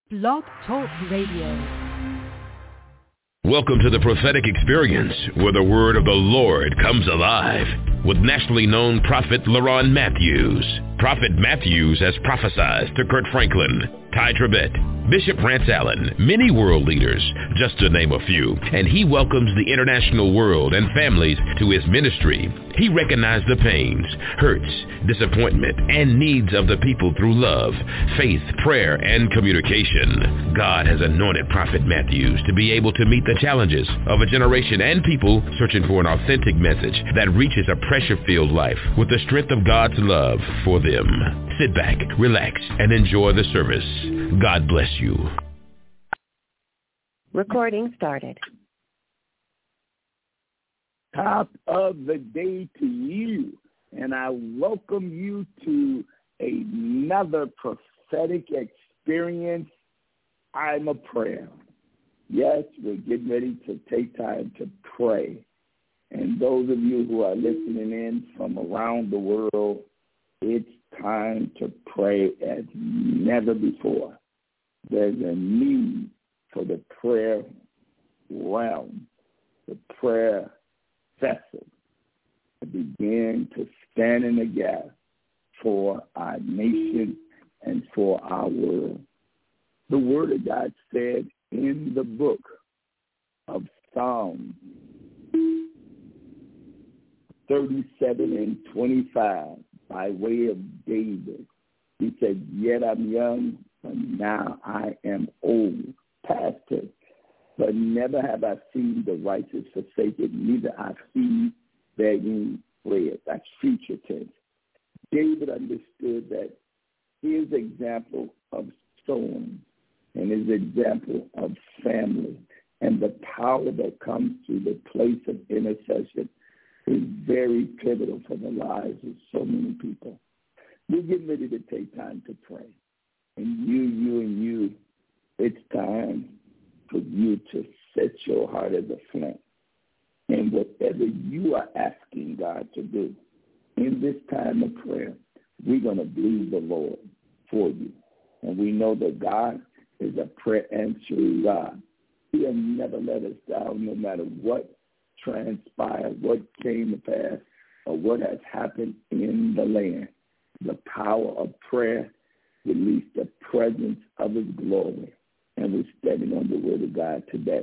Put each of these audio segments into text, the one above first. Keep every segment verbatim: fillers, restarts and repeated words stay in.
Blog Talk Radio. Welcome to the prophetic experience where the word of the Lord comes alive with nationally known prophet LaRon Matthews. Prophet Matthews has prophesied to Kurt Franklin, Ty Tribbett, Bishop Rance Allen, many world leaders, just to name a few, and he welcomes the international world and families to his ministry. He recognized the pains, hurts, disappointment, and needs of the people through love, faith, prayer, and communication. God has anointed Prophet Matthews to be able to meet the challenges of a generation and people searching for an authentic message that reaches a pressure-filled life with the strength of God's love for them. Sit back, relax, and enjoy the service. God bless you. Recording started. Top of the day to you, and I welcome you to another prophetic experience. I'm a prayer. Yes, we're getting ready to take time to pray. And those of you who are listening in from around the world, it's time to pray as never before. There's a need for the prayer realm, the prayer vessel, to begin to stand in the gap for our nation and for our world. The Word of God said in the book of Psalms thirty-seven and twenty-five, by way of David, he said, "Yet I'm young, but now I am old." Past tense. "But never have I seen the righteous forsaken, neither I see begging bread." That's future tense. David understood that his example of sowing and his example of family and the power that comes through the place of intercession is very pivotal for the lives of so many people. We're getting ready to take time to pray. And you, you, and you, it's time for you to set your heart as a flint. And whatever you are asking God to do in this time of prayer, we're going to believe the Lord for you. And we know that God is a prayer answering God. He'll never let us down no matter what transpired, what came to pass, or what has happened in the land. The power of prayer released the presence of his glory. And we're standing on the word of God today.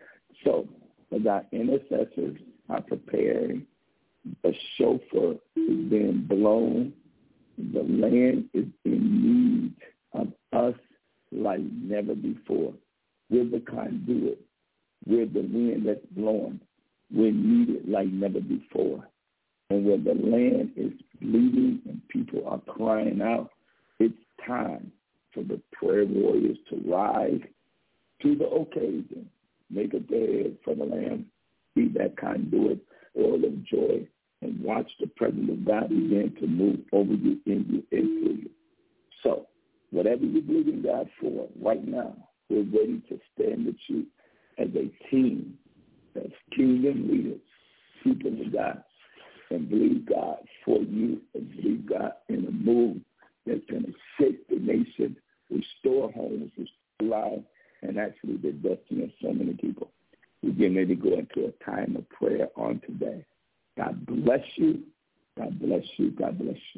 So, as our intercessors are preparing, the shofar is being blown. The land is in need of us like never before. We're the conduit. We're the wind that's blowing. We're needed like never before. And when the land is bleeding and people are crying out, it's time for the prayer warriors to rise to the occasion, make a bed for the Lamb, be that conduit, oil of joy, and watch the presence of God begin to move over you, in you, and through you. So, whatever you're believing God for right now, we're ready to stand with you as a team that's kingdom leaders, people of God, and believe God for you and believe God in a move that's going to shake the nation, restore homes, restore lives, and actually the destiny of so many people. We're getting ready to go into a time of prayer on today. God bless you. God bless you. God bless you.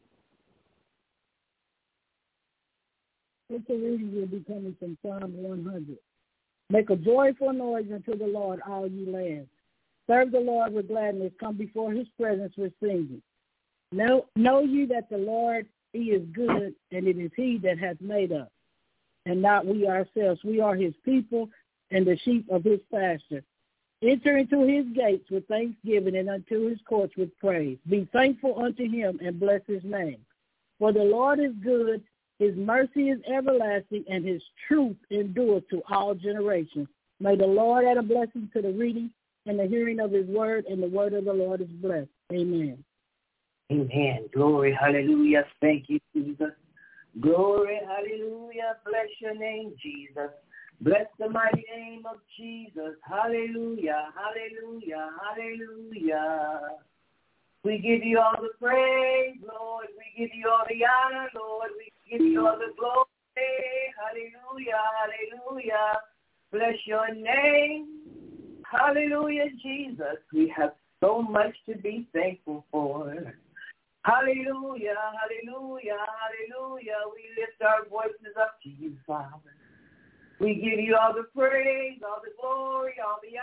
This reading will be coming from Psalm one hundred. "Make a joyful noise unto the Lord, all ye lands. Serve the Lord with gladness. Come before his presence with singing. Know, know ye that the Lord, he is good, and it is he that hath made us, and not we ourselves. We are his people and the sheep of his pasture. Enter into his gates with thanksgiving and unto his courts with praise. Be thankful unto him and bless his name. For the Lord is good, his mercy is everlasting, and his truth endures to all generations. May the Lord add a blessing to the reading and the hearing of his word, and the word of the Lord is blessed. Amen." Amen. Glory, hallelujah. Thank you, Jesus. Glory, hallelujah. Bless your name, Jesus. Bless the mighty name of Jesus. Hallelujah, hallelujah, hallelujah. We give you all the praise, Lord. We give you all the honor, Lord. We give you all the glory. Hallelujah. hallelujah, hallelujah. Bless your name. Hallelujah, Jesus. We have so much to be thankful for. Hallelujah, hallelujah, hallelujah. We lift our voices up to you, Father. We give you all the praise, all the glory, all the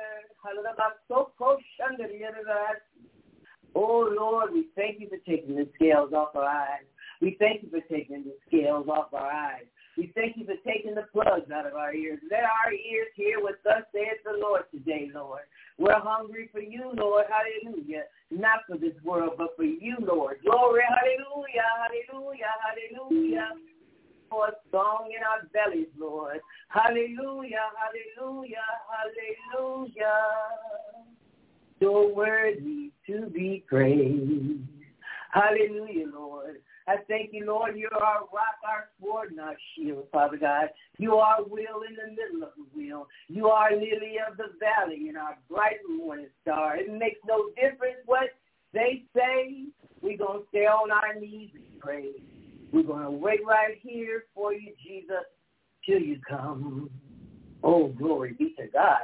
honor. Oh, Lord, we thank you for taking the scales off our eyes. We thank you for taking the scales off our eyes. We thank you for taking the plugs out of our ears. Let our ears hear what thus saith the Lord today, Lord. We're hungry for you, Lord. Hallelujah. Not for this world, but for you, Lord. Glory. Hallelujah. Hallelujah. Hallelujah. For a song in our bellies, Lord. Hallelujah. Hallelujah. Hallelujah. So worthy to be praised. Hallelujah, Lord. I thank you, Lord. You're our rock, our sword, and our shield, Father God. You are will in the middle of the wheel. You are lily of the valley and our bright morning star. It makes no difference what they say. We're going to stay on our knees and pray. We're going to wait right here for you, Jesus, till you come. Oh, glory be to God.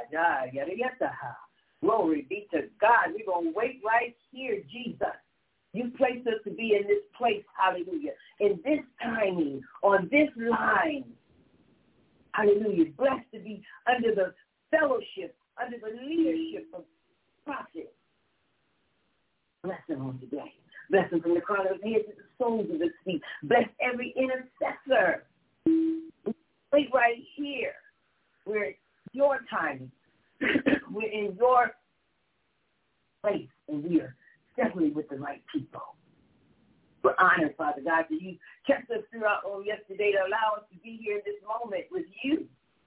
Glory be to God. We're going to wait right here, Jesus. You placed us to be in this place, hallelujah, in this timing, on this line. Hallelujah. Blessed to be under the fellowship, under the leadership of prophet. Bless him on today. Bless him from the crown of his head to the soles of his feet. Bless every intercessor. Wait right here. We're in your timing. We're in your place, and we are definitely with the right people. We're honored, Father God, that you kept us throughout on yesterday to allow us to be here in this moment with you.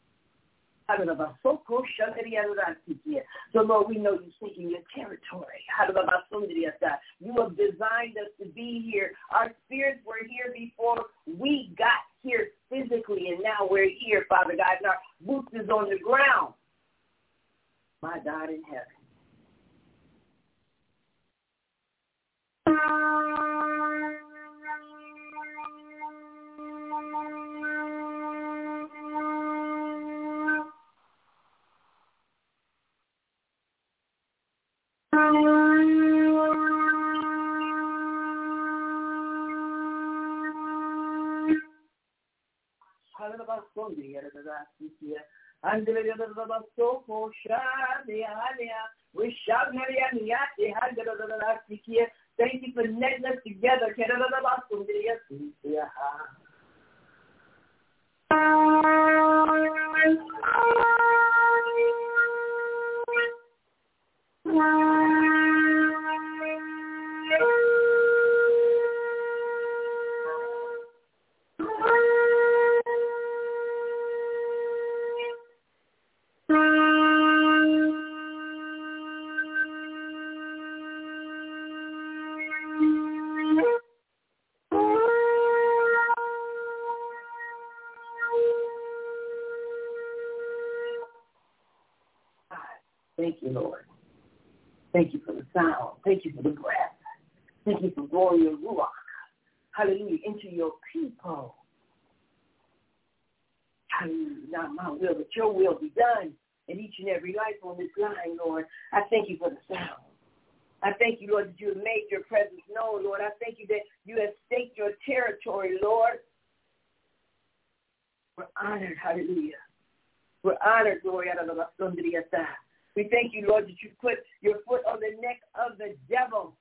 So, Lord, we know you're taking your territory. You have designed us to be here. Our spirits were here before we got here physically, and now we're here, Father God, and our boots is on the ground. My God in heaven. Thank you for netting us together. Thank you, Lord. Thank you for the sound. Thank you for the breath. Thank you for blowing your ruach, hallelujah, into your people. Hallelujah. Not my will, but your will be done in each and every life on this line, Lord. I thank you for the sound. I thank you, Lord, that you have made your presence known, Lord. I thank you that you have staked your territory, Lord. We're honored, hallelujah. We're honored, glory. We thank you, Lord, that you put your foot on the neck of the devil.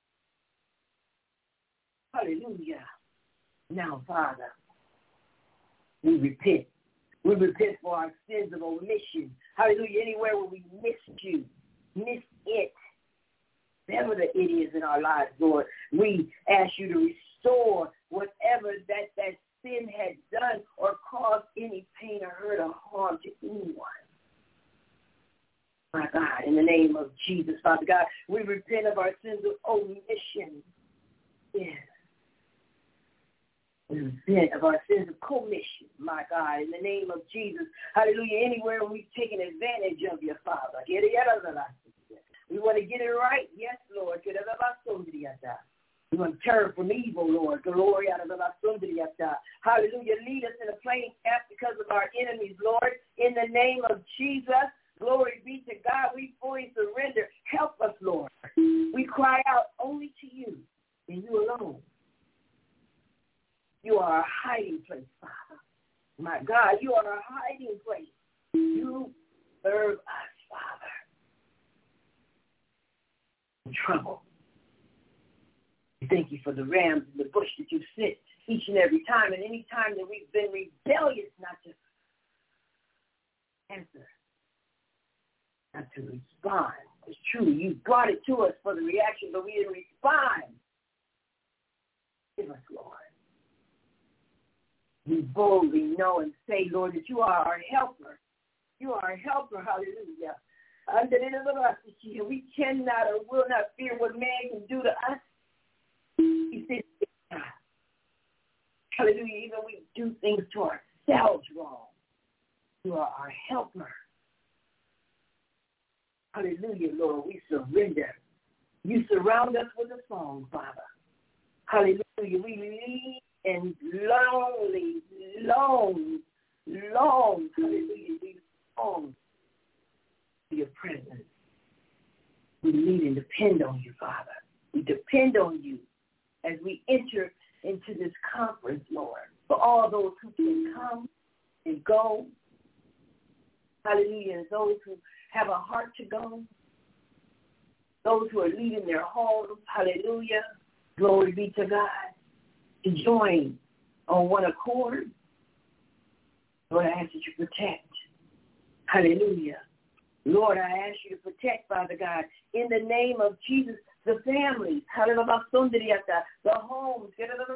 Hallelujah. Now, Father, we repent. We repent for our sins of omission. Hallelujah. Anywhere where we missed you, missed it, whatever the it is in our lives, Lord, we ask you to restore whatever that, that sin had done or caused any pain or hurt or harm to anyone. My God, in the name of Jesus, Father God, we repent of our sins of omission. Yes. We repent of our sins of commission, my God, in the name of Jesus. Hallelujah. Anywhere we've taken advantage of your Father. We want to get it right. Yes, Lord. We want to turn from evil, Lord. Glory out of the Hallelujah. Lead us in a plain path because of our enemies, Lord. In the name of Jesus, glory be to God. We fully surrender. Help us, Lord. We cry out only to you and you alone. You are a hiding place, Father. My God, you are a hiding place. You serve us, Father, in trouble. We thank you for the rams in the bush that you sent each and every time, and any time that we've been rebellious not to answer, not to respond. It's true, you brought it to us for the reaction, but we didn't respond. Give us, Lord. We boldly know and say, Lord, that you are our helper. You are a helper, hallelujah. We cannot or will not fear what man can do to us. He says, hallelujah, even we do things to ourselves wrong. You are our helper. Hallelujah, Lord, we surrender. You surround us with a song, Father. Hallelujah, we lean and lonely, long, long, hallelujah, we long for your presence. We lean and depend on you, Father. We depend on you as we enter into this conference, Lord, for all those who can come and go. Hallelujah, and those who have a heart to go, those who are leaving their homes, hallelujah, glory be to God, to join on one accord. Lord, I ask that you protect. Hallelujah. Lord, I ask you to protect, Father God, in the name of Jesus, the families, hallelujah, the homes,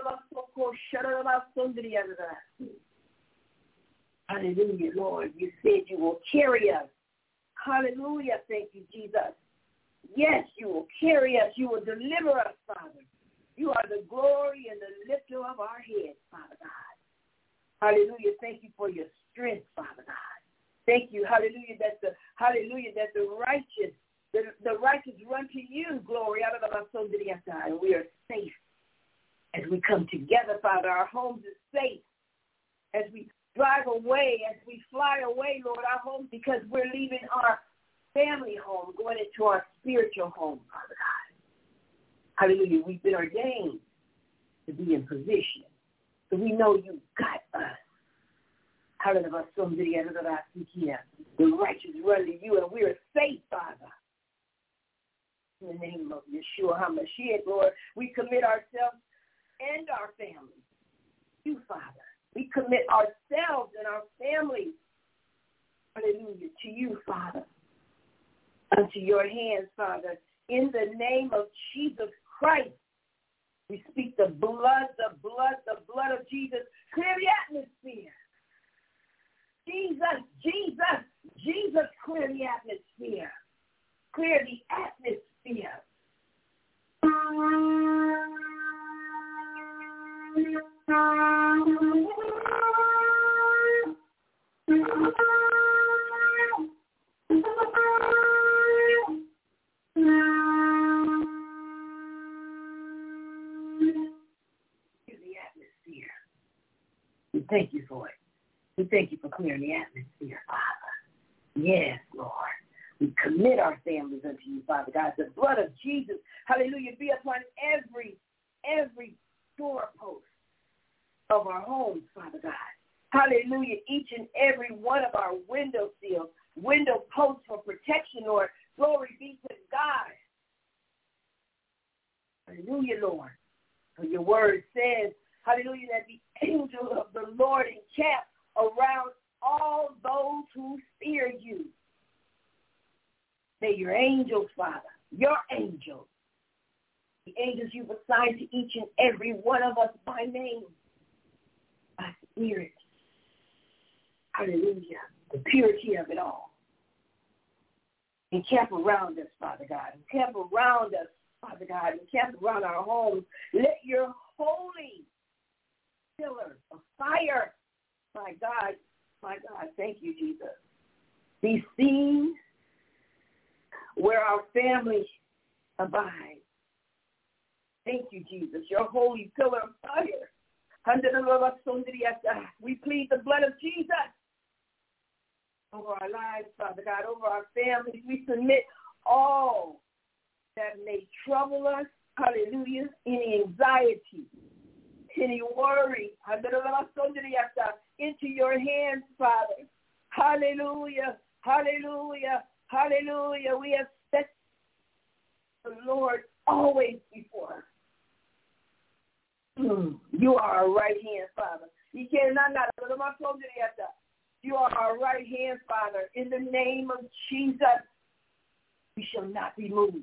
hallelujah, Lord. You said you will carry us. Hallelujah. Thank you, Jesus. Yes, you will carry us. You will deliver us, Father. You are the glory and the lifter of our heads, Father God. Hallelujah. Thank you for your strength, Father God. Thank you, hallelujah, that the hallelujah, that the righteous, the, the righteous run to you, glory, out of the and we are safe as we come together, Father. Our homes are safe as we drive away, as we fly away, Lord, our homes, because we're leaving our family home, going into our spiritual home, Father God. Hallelujah. We've been ordained to be in position. So we know you got us. Hallelujah. The righteous run to you, and we are safe, Father. In the name of Yeshua HaMashiach, Lord, we commit ourselves and our families to you, Father. We commit ourselves and our families, hallelujah, to you, Father, unto your hands, Father. In the name of Jesus Christ, we speak the blood, the blood, the blood of Jesus. Clear the atmosphere. Jesus, Jesus, Jesus, clear the atmosphere. Clear the atmosphere. We thank you for it. We thank you for clearing the atmosphere, Father. Yes, Lord. We commit our families unto you, Father God. The blood of Jesus, hallelujah, be upon every, every doorpost of our homes, Father God. Hallelujah, each and every one of our window sills, window posts for protection, Lord. Glory be to God. Hallelujah, Lord. For your word says, hallelujah, that the angel of the Lord encamps around all those who fear you. May your angels, Father, your angels, the angels you've assigned to each and every one of us by name, by spirit, hallelujah, the purity of it all. Encamp around us, Father God. Encamp around us, Father God. Encamp around our homes. Let your holy pillar of fire, my God, my God, thank you, Jesus, be seen where our families abide. Thank you, Jesus, your holy pillar of fire. We plead the blood of Jesus over our lives, Father God, over our families. We submit all that may trouble us, hallelujah, any anxiety, any worry, into your hands, Father. Hallelujah, hallelujah, hallelujah. We have set the Lord always before us. You are our right hand, Father. You are our right hand, Father. In the name of Jesus, we shall not be moved.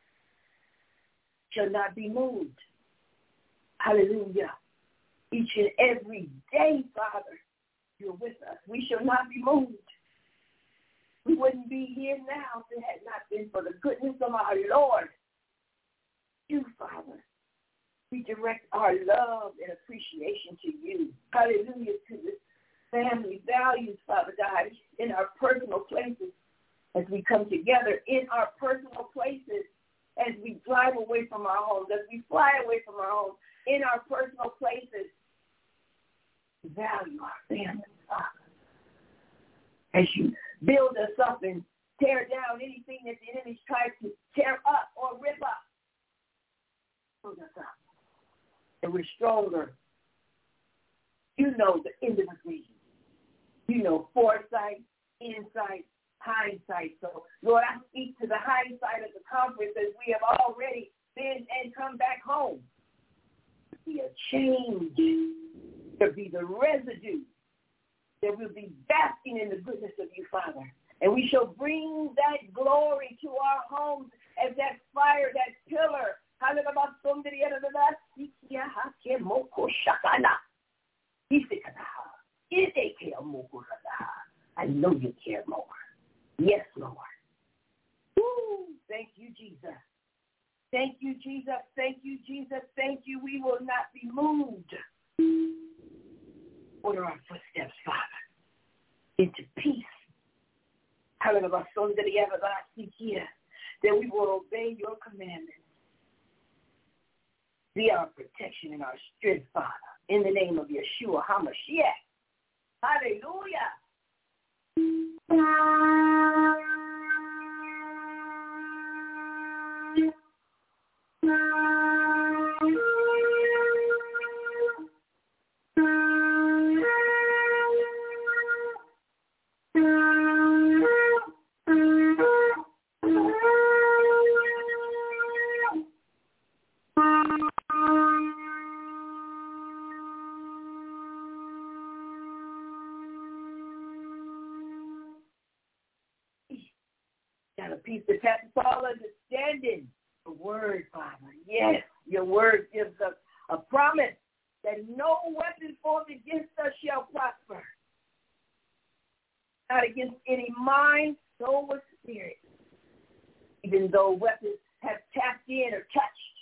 Shall not be moved. Hallelujah. Each and every day, Father, you're with us. We shall not be moved. We wouldn't be here now if it had not been for the goodness of our Lord. You, Father. We direct our love and appreciation to you. Hallelujah, to this family values, Father God, in our personal places as we come together, in our personal places as we drive away from our homes, as we fly away from our homes, in our personal places. Value our families, Father. As you build us up and tear down anything that the enemy tries to tear up or rip up, build us up. And we're stronger. You know the end of the vision. You know foresight, insight, hindsight. So, Lord, I speak to the hindsight of the conference as we have already been and come back home. To be a change. To be the residue. That we'll be basking in the goodness of you, Father. And we shall bring that glory to our homes as that fire, that pillar. I know you care more. Yes, Lord. Woo. Thank you, Jesus. Thank you, Jesus. Thank you, Jesus. Thank you. We will not be moved. Order our footsteps, Father, into peace. Hallelujah. That we will obey your commandments. Be our protection and our strength, Father, in the name of Yeshua HaMashiach. Hallelujah. Got a piece that passes all understanding. The word, Father. Yes, your word gives us a promise that no weapon formed against us shall prosper. Not against any mind, soul, or spirit. Even though weapons have tapped in or touched.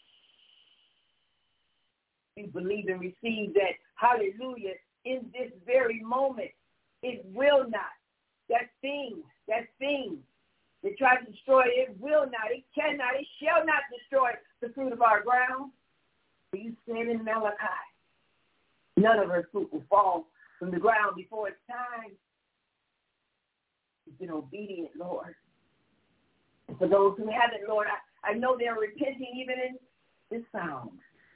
We believe and receive that, hallelujah, in this very moment, it will not. That thing, that thing that tries to destroy it, it will not, it cannot, it shall not destroy the fruit of our ground. For you said in Malachi, none of her fruit will fall from the ground before its time. You've been obedient, Lord. And for those who haven't, Lord, I, I know they're repenting even in this sound.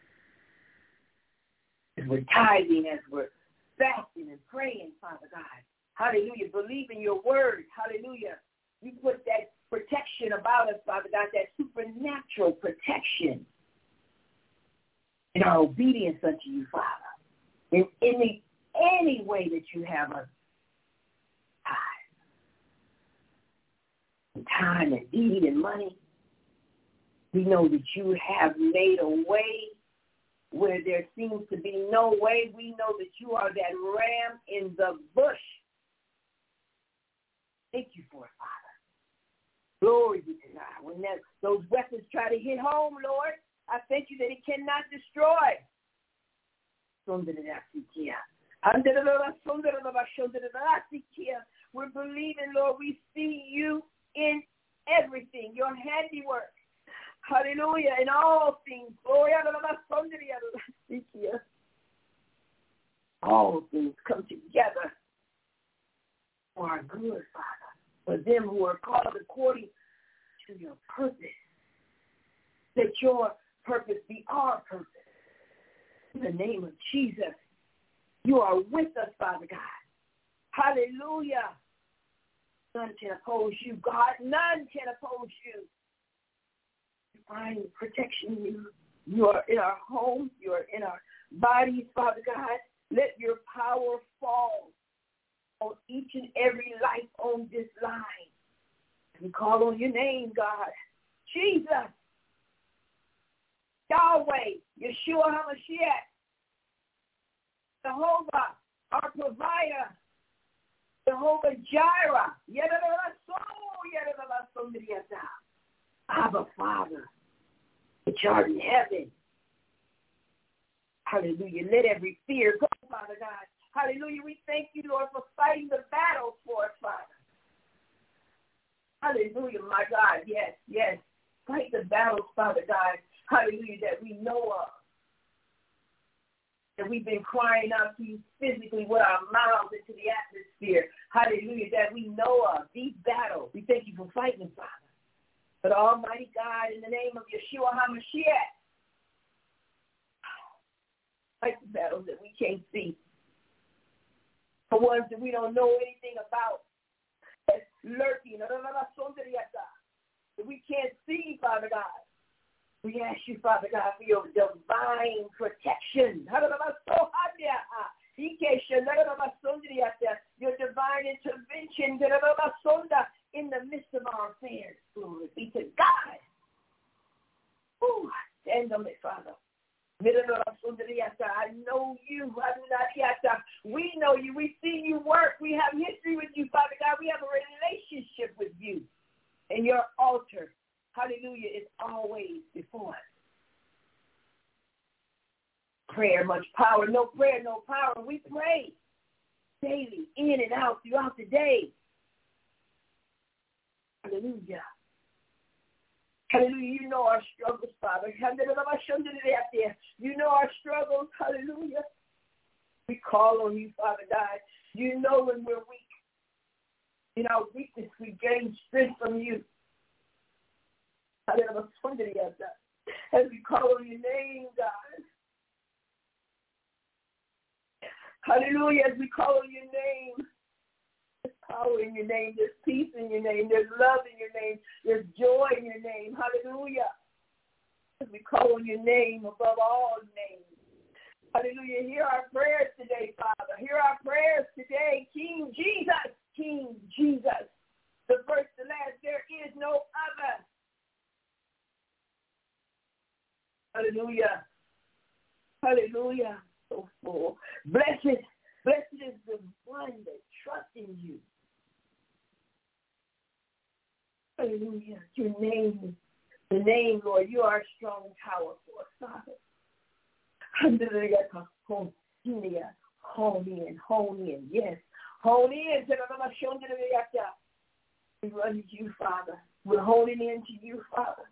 As we're tithing, as we're fasting and praying, Father God. Hallelujah. Believe in your word. Hallelujah. You put that protection about us, Father God, that supernatural protection in our obedience unto you, Father. In any, any way that you have us time. Time and deed and money. We know that you have made a way where there seems to be no way. We know that you are that ram in the bush. Thank you for it, Father. Glory be to God. When that, those weapons try to hit home, Lord, I thank you that it cannot destroy. We're believing, Lord, we see you in everything, your handiwork. Hallelujah. In all things. Glory. All things come together for our good, Father. For them who are called according to your purpose. Let your purpose be our purpose. In the name of Jesus, you are with us, Father God. Hallelujah. None can oppose you, God. None can oppose you. Divine protection. You, you are in our homes. You are in our bodies, Father God. Let your power fall on each and every life on this line. We call on your name, God. Jesus. Yahweh. Yeshua HaMashiach. Jehovah, our provider. Jehovah Jireh. Abba, Father, which art in heaven. Hallelujah. Let every fear go, Father God. Hallelujah. We thank you, Lord, for fighting the battle for us, Father. Hallelujah, my God. Yes, yes. Fight the battles, Father God. Hallelujah, that we know of. That we've been crying out to you physically with our mouths into the atmosphere. Hallelujah, that we know of. These battles. We thank you for fighting, Father. But Almighty God, in the name of Yeshua HaMashiach, fight the battles that we can't see. The ones that we don't know anything about. That's lurking. That we can't see, Father God. We ask you, Father God, for your divine protection. Your divine intervention in the midst of our affairs. Glory be to God. Ooh, stand on it, Father. I know you. We know you. We see you work. We have history with you, Father God. We have a relationship with you. And your altar, hallelujah, is always before us. Prayer, much power. No prayer, no power. We pray daily, in and out, throughout the day. Hallelujah. Hallelujah. You know our struggles, Father. You know our struggles. Hallelujah. We call on you, Father God. You know when we're weak. In our weakness, we gain strength from you. As we call on your name, God. Hallelujah. As we call on your name. There's power in your name. There's peace in your name. There's love in your name. There's joy in your name. Hallelujah. As we call on your name above all names. Hallelujah. Hear our prayers today, Father. Hear our prayers today. King Jesus. King Jesus. The first, the last. There is no other. Hallelujah. Hallelujah. So full. Blessed. Blessed is the one that trusts in you. Hallelujah. Your name, the name, Lord, you are a strong tower for us, Father. Hallelujah. Hone in, hone in, yes. Hone in. We run to you, Father. We're holding in to you, Father.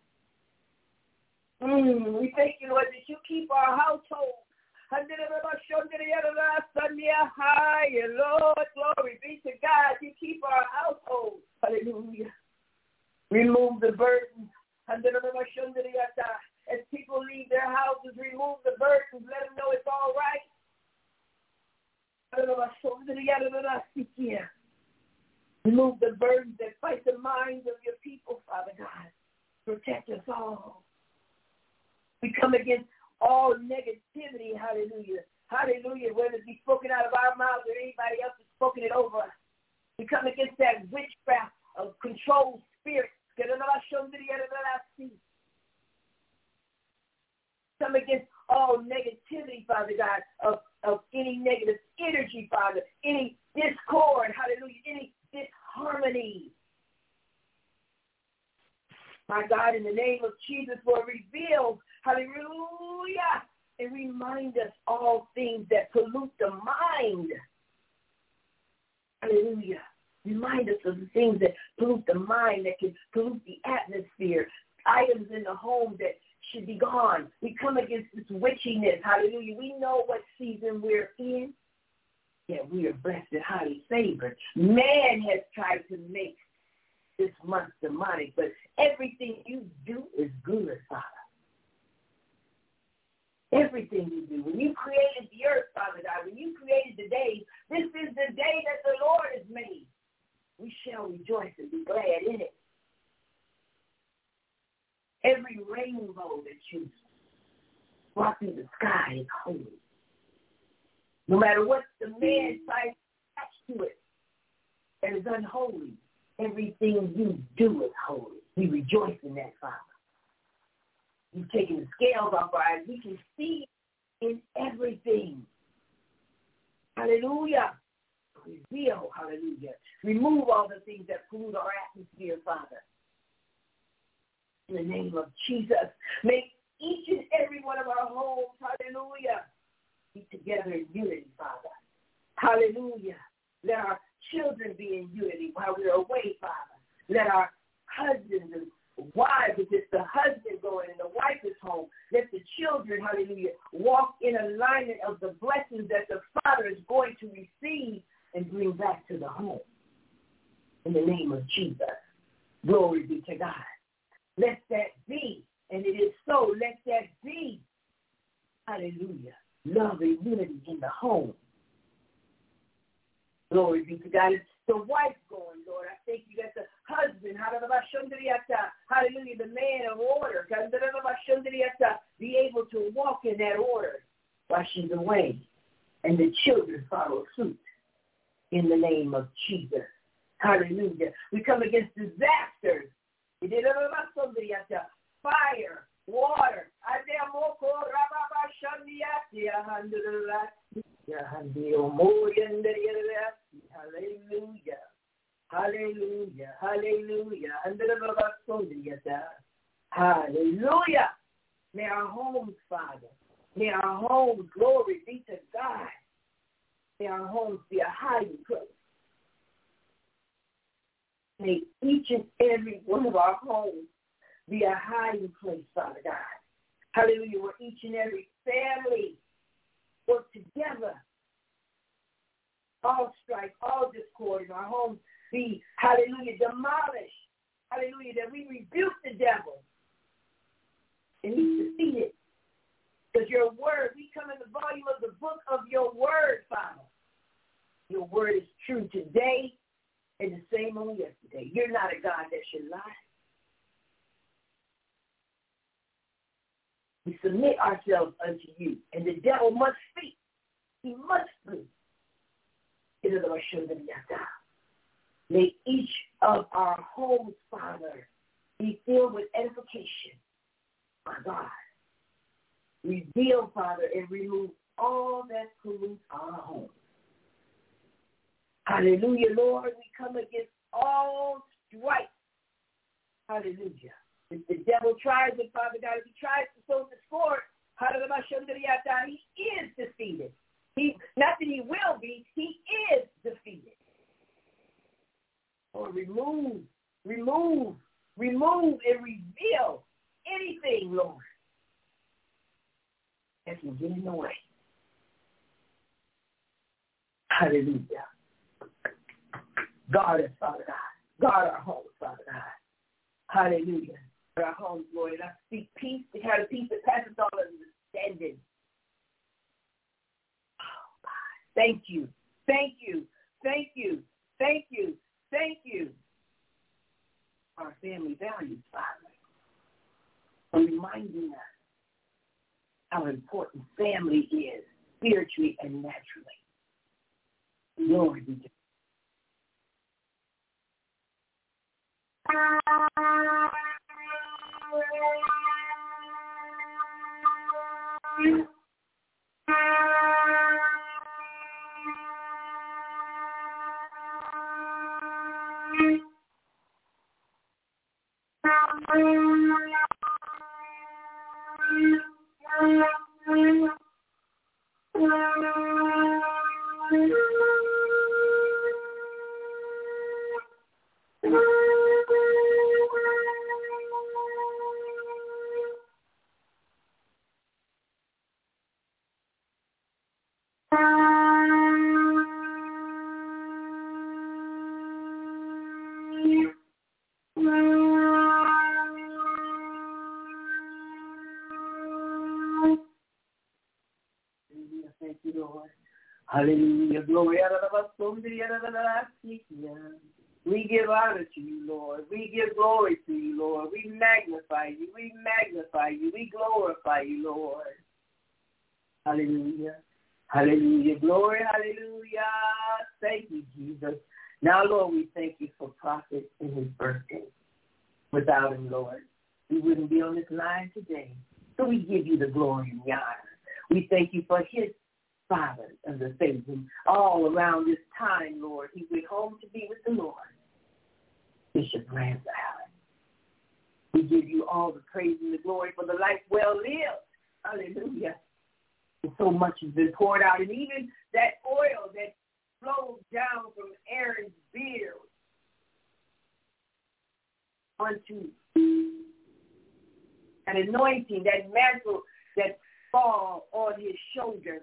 Mm, we thank you, Lord, that you keep our household. Lord, glory be to God. You keep our household. Hallelujah. Remove the burden. As people leave their houses, remove the burdens. Let them know it's all right. Remove the burdens that fight the minds of your people, Father God. Protect us all. We come against all negativity, hallelujah. Hallelujah, whether it be spoken out of our mouths or anybody else has spoken it over us. We come against that witchcraft of controlled spirits. Come against all negativity, Father God, of, of any negative energy, Father, any discord, hallelujah, any disharmony. My God, in the name of Jesus, Lord, reveal, hallelujah, and remind us all things that pollute the mind. Hallelujah. Remind us of the things that pollute the mind, that can pollute the atmosphere. items in the home that should be gone. We come against this witchiness. Hallelujah. We know what season we're in. Yeah, we are blessed and highly favored. Man has tried to make this month demonic, but everything you do is good, Father. Everything you do. When you created the earth, Father God, when you created the days, this is the day that the Lord has made. We shall rejoice and be glad in it. Every rainbow that you walk through the sky is holy. No matter what the man tries to attach to it that is unholy, everything you do is holy. We rejoice in that, Father. You've taken the scales off our eyes. We can see in everything. Hallelujah. Reveal, hallelujah. Remove all the things that pollute our atmosphere, Father. In the name of Jesus, make each and every one of our homes, hallelujah, be together in unity, Father. Hallelujah. Let our children be in unity while we're away, Father. Let our husbands and wives, if it's the husband going and the wife is home, let the children, hallelujah, walk in alignment of the blessings that the Father is going to receive and bring back to the home. In the name of Jesus, glory be to God. Let that be, and it is so, let that be, hallelujah, love and unity in the home. Glory be to God. It's the wife going, Lord. I thank you that the husband, hallelujah, the man of order, be able to walk in that order while she's away, and the children follow suit in the name of Jesus. Hallelujah. We come against disasters. Fire, water. Hallelujah. Hallelujah. Hallelujah. Hallelujah. May our homes, Father, may our homes, glory be to God. May our homes be a hiding place. May each and every one of our homes be a hiding place, Father God. Hallelujah. Where each and every family work together. All strife, all discord in our homes be, hallelujah, demolished. Hallelujah. That we rebuke the devil. And he's defeated. Because your word, we come in the volume of the book of your word, Father. Your word is true today and the same on yesterday. You're not a God that should lie. We submit ourselves unto you, and the devil must speak. He must flee. May each of our homes, Father, be filled with edification. My God. Reveal, Father, and remove all that pollutes our homes. Hallelujah, Lord. We come against all strife. Hallelujah. If the devil tries it, Father God, if he tries to sow discord, he is defeated. He, not that he will be, he is defeated. Or remove, remove, remove, and reveal anything, Lord, that can get in the way. Hallelujah. Guard us, Father God. Guard our homes, Father God. Hallelujah. Our homes, Lord, and I speak peace, to have a peace that passes all understanding. Oh, God. Thank you. Thank you. Thank you. Thank you. Thank you. Our family values, Father. For reminding us how important family is, spiritually and naturally. Lord, we do. Thank you, Lord. Hallelujah. Glory. We give honor to you, Lord. We give glory to you, Lord. We magnify you. We magnify you. We glorify you, Lord. Hallelujah. Hallelujah. Glory. Hallelujah. Thank you, Jesus. Now, Lord, we thank you for Prophet and his birthday. Without him, Lord, we wouldn't be on this line today. So we give you the glory and the honor. We thank you for his father and the faith. And all around this time, Lord, he went home to be with the Lord. Bishop Rance Allen. We give you all the praise and the glory for the life well lived. Hallelujah. And so much has been poured out. And even that oil that flowed down from Aaron's beard onto an anointing, that mantle that fall on his shoulders.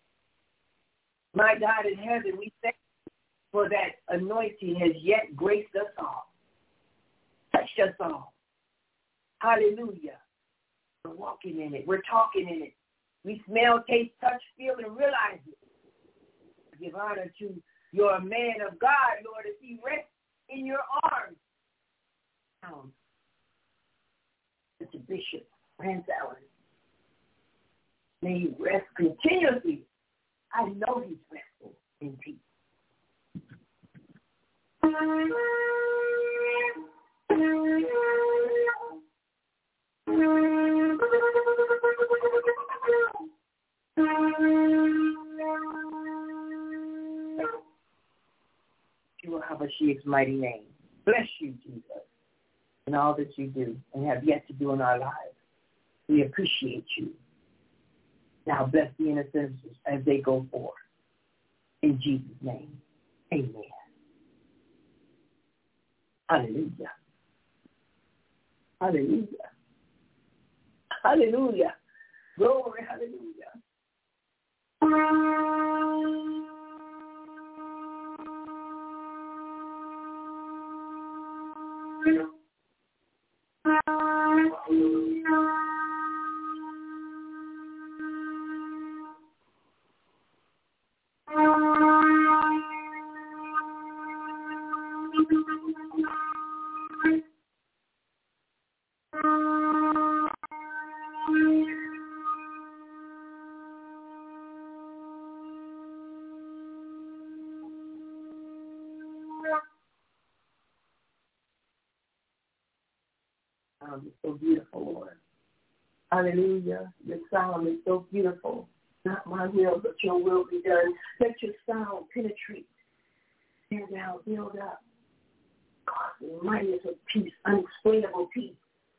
My God in heaven, we thank you for that anointing has yet graced us all. Touched us all. Hallelujah. We're walking in it. We're talking in it. We smell, taste, touch, feel, and realize it. I give honor to your man of God, Lord, as he rests in your arms. Um, Mister Bishop Rance Allen. May he rest continuously. I know he's resting in peace. You have a Sheik's mighty name. Bless you, Jesus, in all that you do and have yet to do in our lives. We appreciate you. Now bless the intercessors as they go forth. In Jesus' name, amen. Hallelujah. Hallelujah. Hallelujah. Glory, hallelujah. It's so beautiful, Lord. Hallelujah. Your sound is so beautiful. Not my will, but your will be done. Let your sound penetrate. Tear down, build up. God, the mightiness of peace, unexplainable peace.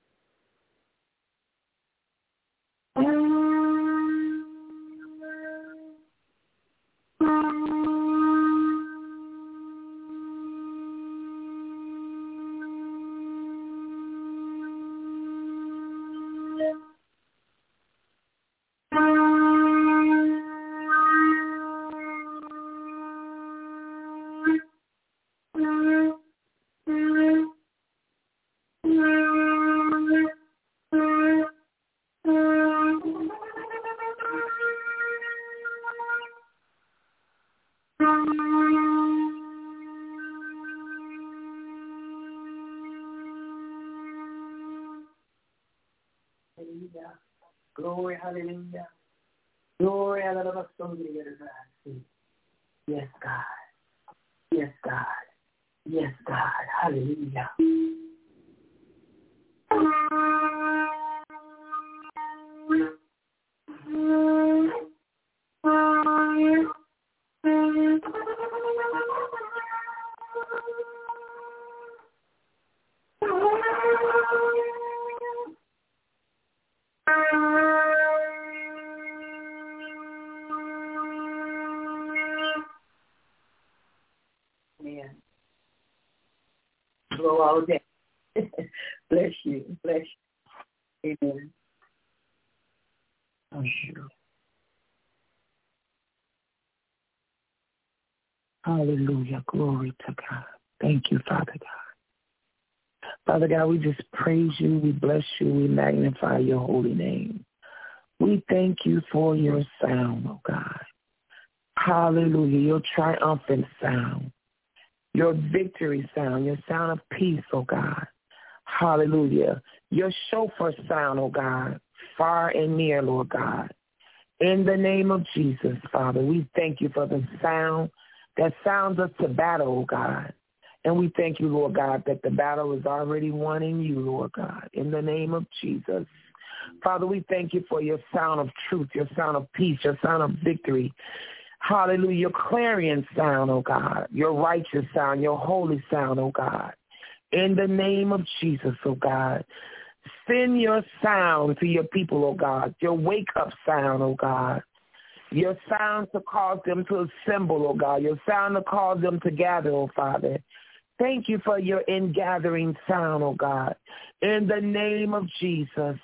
Hallelujah. Glory, hallelujah. Glory, hallelujah. Yes, God. Yes, God. Yes, God. Hallelujah. Man. Blow all day. Bless you. Bless you. Amen. Oh, sure. Hallelujah. Glory to God. Thank you, Father God. Father God, we just praise you, we bless you, we magnify your holy name. We thank you for your sound, oh God. Hallelujah, your triumphant sound, your victory sound, your sound of peace, oh God. Hallelujah, your shofar sound, oh God, far and near, Lord God. In the name of Jesus, Father, we thank you for the sound that sounds us to battle, oh God. And we thank you, Lord God, that the battle is already won in you, Lord God, in the name of Jesus. Father, we thank you for your sound of truth, your sound of peace, your sound of victory. Hallelujah, your clarion sound, oh God, your righteous sound, your holy sound, oh God. In the name of Jesus, oh God. Send your sound to your people, oh God, your wake-up sound, oh God. Your sound to cause them to assemble, oh God. Your sound to cause them to gather, oh Father. Thank you for your ingathering sound, oh God. In the name of Jesus.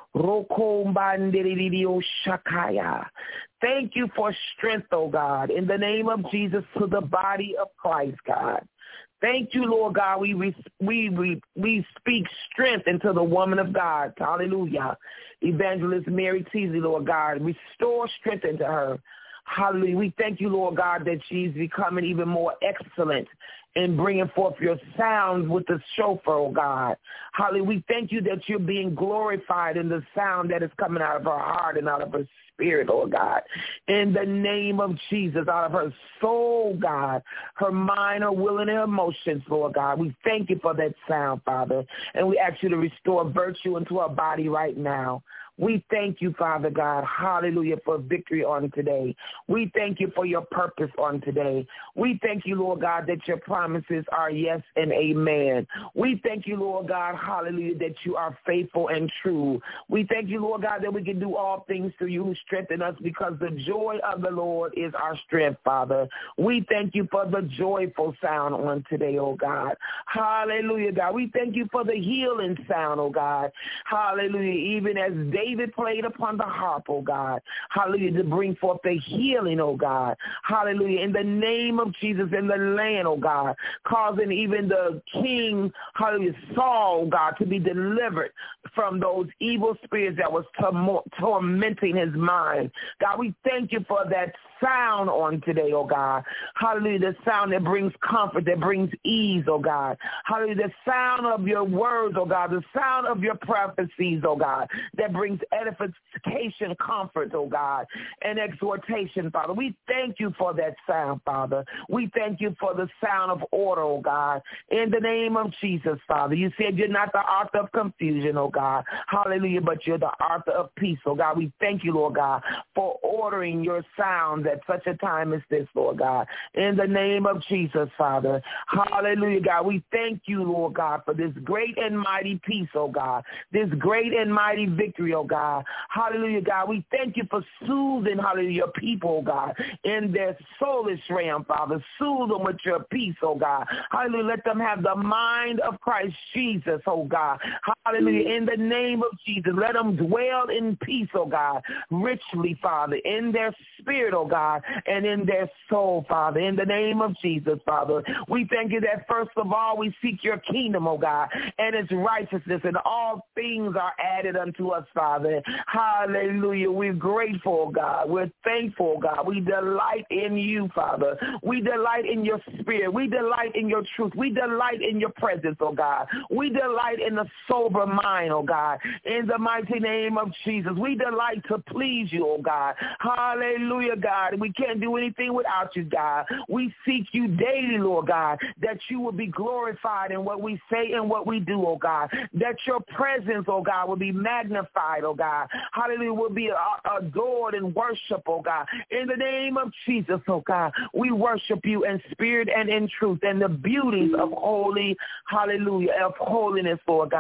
Thank you for strength, oh God. In the name of Jesus, to the body of Christ, God. Thank you, Lord God. We we we we speak strength into the woman of God. Hallelujah. Evangelist Mary Teasley, Lord God. Restore strength into her. Hallelujah. We thank you, Lord God, that she's becoming even more excellent in bringing forth your sound with the shofar, oh God. Hallelujah. We thank you that you're being glorified in the sound that is coming out of her heart and out of her spirit, Lord God. In the name of Jesus, out of her soul, God, her mind, her will, and her emotions, Lord God. We thank you for that sound, Father. And we ask you to restore virtue into her body right now. We thank you, Father God, hallelujah, for victory on today. We thank you for your purpose on today. We thank you, Lord God, that your promises are yes and amen. We thank you, Lord God, hallelujah, that you are faithful and true. We thank you, Lord God, that we can do all things through you who strengthen us, because the joy of the Lord is our strength, Father. We thank you for the joyful sound on today, oh God. Hallelujah, God. We thank you for the healing sound, oh God. Hallelujah, even as David David played upon the harp, oh God. Hallelujah, to bring forth the healing, oh God. Hallelujah, in the name of Jesus, in the land, oh God, causing even the king, hallelujah, Saul, God, to be delivered from those evil spirits that was tor- tormenting his mind. God, we thank you for that sound on today, oh God. Hallelujah, the sound that brings comfort, that brings ease, oh God. Hallelujah, the sound of your words, oh God, the sound of your prophecies, oh God, that brings edification, comfort, oh God, and exhortation, Father. We thank you for that sound, Father. We thank you for the sound of order, oh God. In the name of Jesus, Father, you said you're not the author of confusion, oh God. Hallelujah, but you're the author of peace, oh God. We thank you, Lord God, for ordering your sound at such a time as this, Lord God. In the name of Jesus, Father. Hallelujah, God. We thank you, Lord God, for this great and mighty peace, oh God. This great and mighty victory, oh God. Hallelujah, God. We thank you for soothing, hallelujah, your people, oh God, in their soulish realm, Father. Soothe them with your peace, oh God. Hallelujah. Let them have the mind of Christ Jesus, oh God. Hallelujah. In the name of Jesus, let them dwell in peace, oh God, richly, Father, in their spirit, oh God, and in their soul, Father. In the name of Jesus, Father, we thank you that first of all, we seek your kingdom, oh God, and its righteousness, and all things are added unto us, Father. Hallelujah. We're grateful, God. We're thankful, God. We delight in you, Father. We delight in your spirit. We delight in your truth. We delight in your presence, oh God. We delight in the sober mind, oh God. In the mighty name of Jesus, we delight to please you, oh God. Hallelujah, God. We can't do anything without you, God. We seek you daily, Lord God, that you will be glorified in what we say and what we do, oh God. That your presence, oh God, will be magnified, oh God. Hallelujah, will be adored and worship, oh God. In the name of Jesus, oh God, we worship you in spirit and in truth and the beauties of holy, hallelujah, of holiness, Lord God.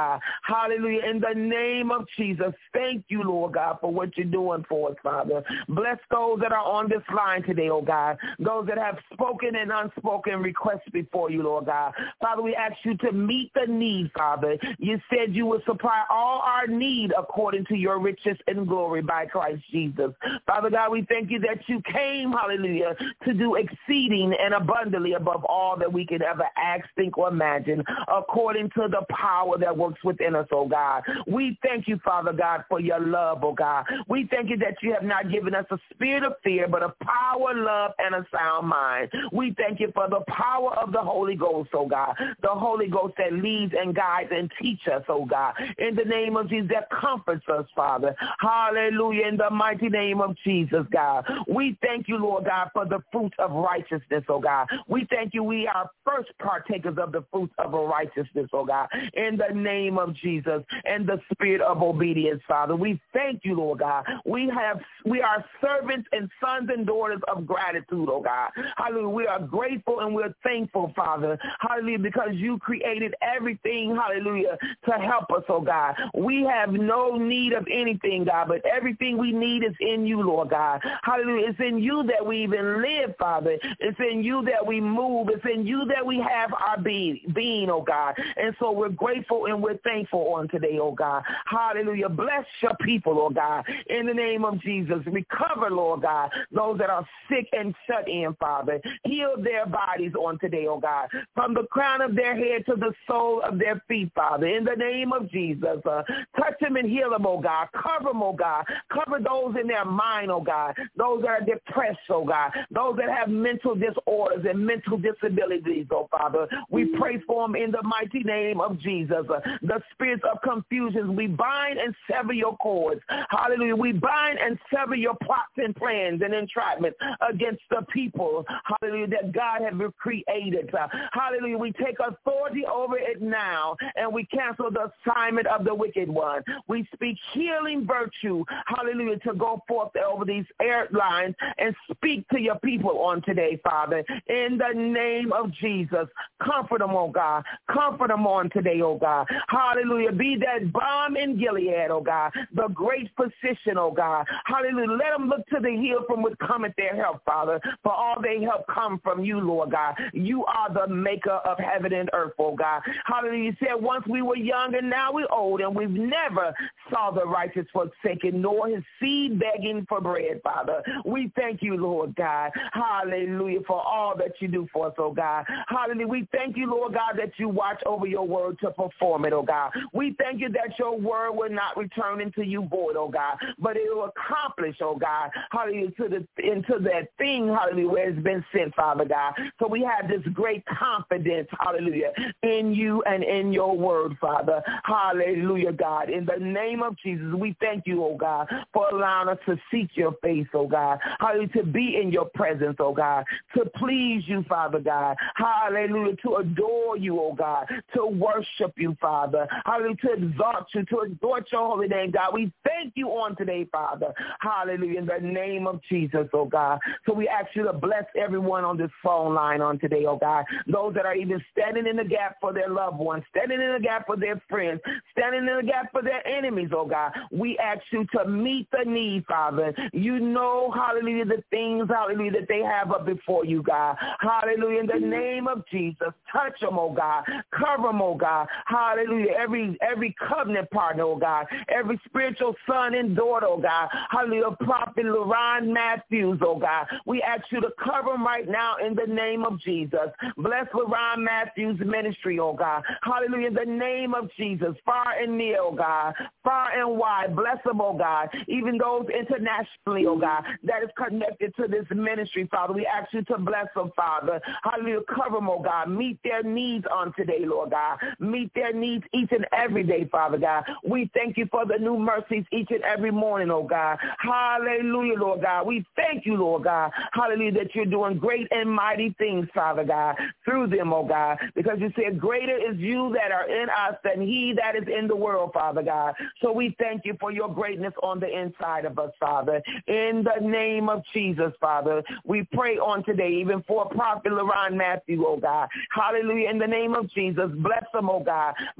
Hallelujah. In the name of Jesus, thank you, Lord God, for what you're doing for us, Father. Bless those that are on this line today, oh God, those that have spoken and unspoken requests before you, Lord God. Father, we ask you to meet the need, Father. You said you would supply all our need according to your riches and glory by Christ Jesus. Father God, we thank you that you came, hallelujah, to do exceeding and abundantly above all that we could ever ask, think, or imagine, according to the power that works within us, oh God. We thank you, Father God, for your love, oh God. We thank you that you have not given us a spirit of fear, but a power, love, and a sound mind. We thank you for the power of the Holy Ghost, oh God. The Holy Ghost that leads and guides and teaches us, oh God. In the name of Jesus, that comforts us, Father. Hallelujah. In the mighty name of Jesus, God. We thank you, Lord God, for the fruit of righteousness, oh God. We thank you we are first partakers of the fruit of righteousness, oh God. In the name of Jesus and the spirit of obedience, Father. We thank you, Lord God. We have we are servants and sons and daughters of gratitude, oh God. Hallelujah. We are grateful and we're thankful, Father. Hallelujah, because you created everything, hallelujah, to help us, oh God. We have no need of anything, God, but everything we need is in you, Lord God. Hallelujah. It's in you that we even live, Father. It's in you that we move. It's in you that we have our being, being, oh God. And so we're grateful and we're thankful on today, oh God. Hallelujah. Bless your people, oh God. In the name of Jesus, recover, Lord God, those that are sick and shut in, Father. Heal their bodies on today, oh God, from the crown of their head to the sole of their feet, Father. In the name of Jesus, uh, touch them and heal them, oh God. Cover them, oh God. Cover those in their mind, oh God. Those that are depressed, oh God. Those that have mental disorders and mental disabilities, oh Father. We pray for them in the mighty name of Jesus. Uh, the spirits of confusion, we bind and sever your cords. Hallelujah. We bind and sever your plots and plans and entrapment against the people, hallelujah, that God has created. Uh, hallelujah. We take authority over it now, and we cancel the assignment of the wicked one. We speak healing virtue, hallelujah, to go forth over these airlines and speak to your people on today, Father. In the name of Jesus, comfort them, oh God. Comfort them on today, oh God. Hallelujah. Be that balm in Gilead, oh God. The great physician, oh God. Hallelujah. Let them look to the hill from which cometh their help, Father. For all their help come from you, Lord God. You are the maker of heaven and earth, oh God. Hallelujah. You said once we were young and now we're old, and we've never saw the righteous forsaken, nor his seed begging for bread, Father. We thank you, Lord God. Hallelujah, for all that you do for us, oh God. Hallelujah. We thank you, Lord God, that you watch over your word to perform it, oh God. We thank you that your word will not return into you void, oh God, but it will accomplish, oh God, hallelujah, to the, into that thing, hallelujah, where it's been sent, Father God. So we have this great confidence, hallelujah, in you and in your word, Father. Hallelujah, God. In the name of Jesus, we thank you, oh God, for allowing us to seek your face, oh God. Hallelujah, to be in your presence, oh God, to please you, Father God. Hallelujah, to adore you, oh God, to worship you, Father. Hallelujah, to exalt you, to exhort your holy name, God. We thank you on today, Father. Hallelujah, in the name of Jesus, oh God. So we ask you to bless everyone on this phone line on today, oh God. Those that are even standing in the gap for their loved ones, standing in the gap for their friends, standing in the gap for their enemies, oh God. We ask you to meet the need, Father. You know, hallelujah, the things, hallelujah, that they have up before you, God. Hallelujah, in the name of Jesus, touch them, oh God. Cover them, oh God. Hallelujah, every every covenant partner, oh God. Every spiritual son and daughter, oh God. Hallelujah, Prophet LaRon Matthews, oh God. We ask you to cover them right now in the name of Jesus. Bless LaRon Matthews' ministry, oh God. Hallelujah, in the name of Jesus, far and near, oh God, far and wide. Bless them, oh God. Even those internationally, oh God, that is connected to this ministry, Father. We ask you to bless them, Father. Hallelujah, cover them, oh God. Meet their needs on today, Lord God. Meet their needs each and every day, Father God. We thank you for the new mercies each and every morning, oh God. Hallelujah, Lord God. We thank you, Lord God. Hallelujah, that you're doing great and mighty things, Father God, through them, oh God, because you said greater is you that are in us than he that is in the world, Father God. So we thank you for your greatness on the inside of us, Father. In the name of Jesus, Father, we pray on today, even for Prophet LaRon Matthew, oh God. Hallelujah, in the name of Jesus, bless him, oh God. Bless his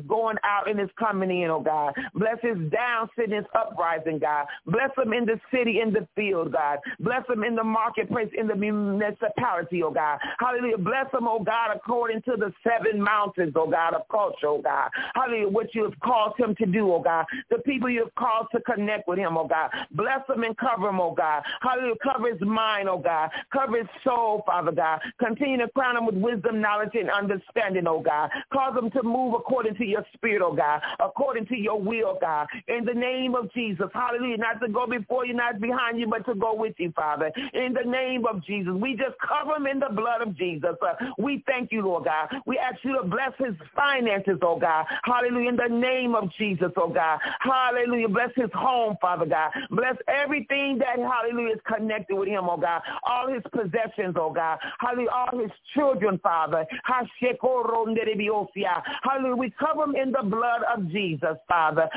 going out and his coming in, oh God. Bless his down sitting, his uprising, God. Bless him in the city, in the field, God. Bless him in the marketplace, in the municipality, oh God. Hallelujah. Bless him, oh God, according to the seven mountains, oh God, of culture, oh God. Hallelujah. What you have called him to do, oh God. The people you have called to connect with him, oh God. Bless him and cover him, oh God. Hallelujah. Cover his mind, oh God. Cover his soul, Father God. Continue to crown him with wisdom, knowledge, and understanding, oh God. Cause him to move according to your spirit, oh God. According to your will, God. In the name of Jesus. Hallelujah. Not to go before you, not behind you, but to go with you, Father. In the name of Jesus. We just cover him in the blood of Jesus. Uh, we thank you, Lord God. We ask you to bless his finances, oh God. Hallelujah. In the name of Jesus, oh God. Hallelujah. Bless his home, Father God. Bless everything that, hallelujah, is connected with him, oh God. All his possessions, oh God. Hallelujah. All his children, Father. Hallelujah. We cover him in the blood of Jesus, Father.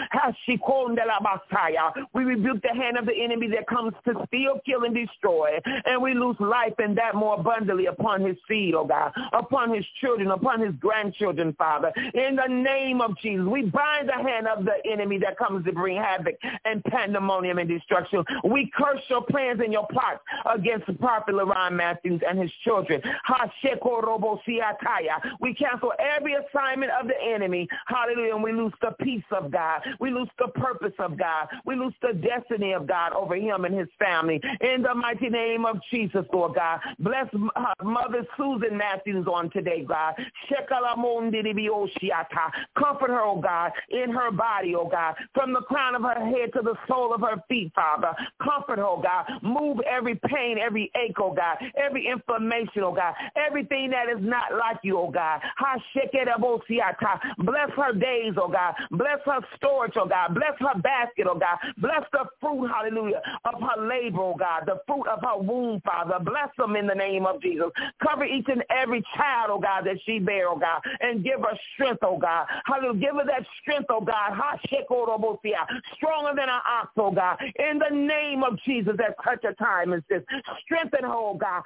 We rebuke the hand of the enemy that comes to steal, kill, and destroy. And we lose life and that more abundantly upon his seed, oh God. Upon his children, upon his grandchildren, Father. In the name of Jesus, we bind the hand of the enemy that comes to bring havoc and pandemonium and destruction. We curse your plans and your plots against the prophet LaRon Matthews and his children. We cancel every assignment of the enemy. Hallelujah. And we lose the peace of God. We lose the purpose of God. We lose the destiny of God over him and his family. In the mighty name of Jesus, Lord God. Bless Mother Susan Matthews on today, God. Comfort her, oh God, in her body, oh God, from the crown of her head to the sole of her feet, Father. Comfort her, oh God. Move every pain, every ache, oh God, every inflammation, oh God, everything that is not like you, oh God. Bless her days, oh God. Bless her storage, oh God. Bless her basket, oh God. Bless the fruit, hallelujah, of her labor, oh God, the fruit of her womb, Father. Bless them in the name of Jesus. Cover each and every child, oh God, that she bear, oh God, and give her strength, oh God. Hallelujah. Give her that strength, oh God. Stronger than an ox, oh God. In the name of Jesus, at such a time as this. Strengthen her, oh God.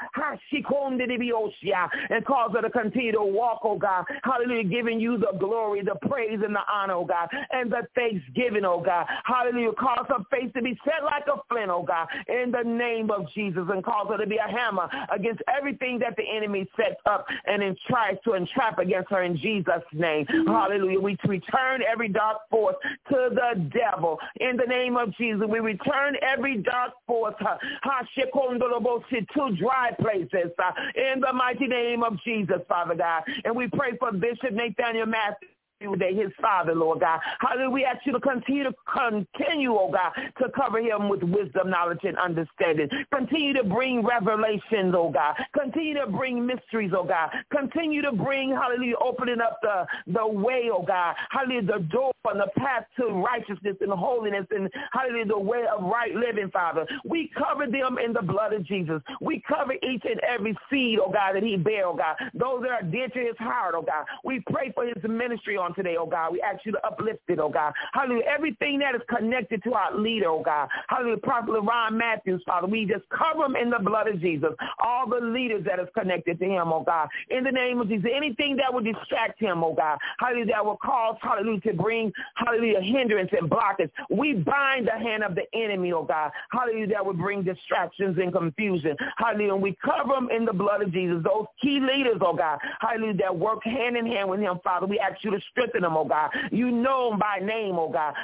And cause her to continue to walk, oh God. Hallelujah. Giving you the glory, the praise, and the honor, oh God. And the thanksgiving, oh God. Hallelujah. Cause her face to be set like a flint, oh God. In the name of Jesus. And cause her to be a hammer against everything that the enemy sets up and then tries to entrap against her in Jesus' name. Hallelujah. We return every dark force to the devil. In the name of Jesus, we return every dark force uh, to dry places uh, in the mighty name of Jesus, Father God. And we pray for Bishop Nathaniel Matthews, his father, Lord God. Hallelujah. We ask you to continue to continue, oh God, to cover him with wisdom, knowledge, and understanding. Continue to bring revelations, oh God. Continue to bring mysteries, oh God. Continue to bring, hallelujah, opening up the, the way, oh God. Hallelujah, the door and the path to righteousness and holiness and, hallelujah, the way of right living, Father. We cover them in the blood of Jesus. We cover each and every seed, oh God, that he bear, oh God. Those that are dear to his heart, oh God. We pray for his ministry on today, oh God. We ask you to uplift it, oh God. Hallelujah. Everything that is connected to our leader, oh God. Hallelujah. Prophet LaRon Matthews, Father. We just cover him in the blood of Jesus. All the leaders that is connected to him, oh God. In the name of Jesus. Anything that will distract him, oh God. Hallelujah. That will cause, hallelujah, to bring, hallelujah, hindrance and blockage. We bind the hand of the enemy, oh God. Hallelujah. That will bring distractions and confusion. Hallelujah. And we cover them in the blood of Jesus. Those key leaders, oh God. Hallelujah. That work hand in hand with him, Father. We ask you to strengthen them, oh God. You know them by name, oh God.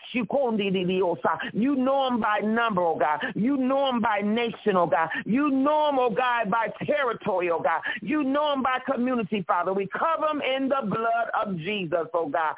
You know them by number, oh God. You know them by nation, oh God. You know them, oh God, by territory, oh God. You know them by community, Father. We cover them in the blood of Jesus, oh God.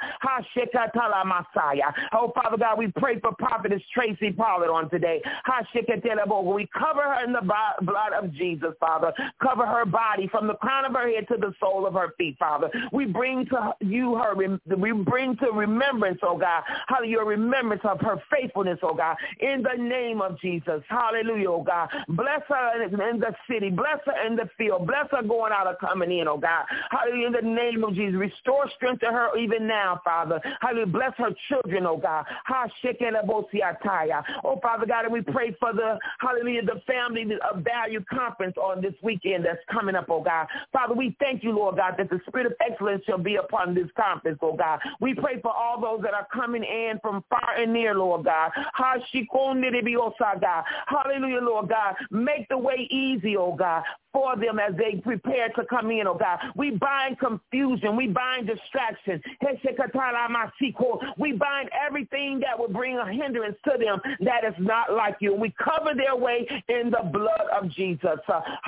Oh, Father God, we pray for Prophetess Tracy Pollard on today. We cover her in the blood of Jesus, Father. Cover her body from the crown of her head to the sole of her feet, Father. We bring to you her we bring to remembrance, oh God, hallelujah, remembrance of her faithfulness, oh God, in the name of Jesus. Hallelujah, oh God. Bless her in the city. Bless her in the field. Bless her going out and coming in, oh God. Hallelujah, in the name of Jesus. Restore strength to her even now, Father. Hallelujah. Hallelujah. Bless her children, oh God. Oh, Father God, and we pray for the, hallelujah, the Family of Value Conference on this weekend that's coming up, oh God. Father, we thank you, Lord God, that the spirit of excellence shall be upon this conference, oh God. We pray for all those that are coming in from far and near, Lord God. Hallelujah, Lord God. Make the way easy, oh God, for them as they prepare to come in, oh God. We bind confusion. We bind distraction. We bind everything that will bring a hindrance to them that is not like you. We cover their way in the blood of Jesus.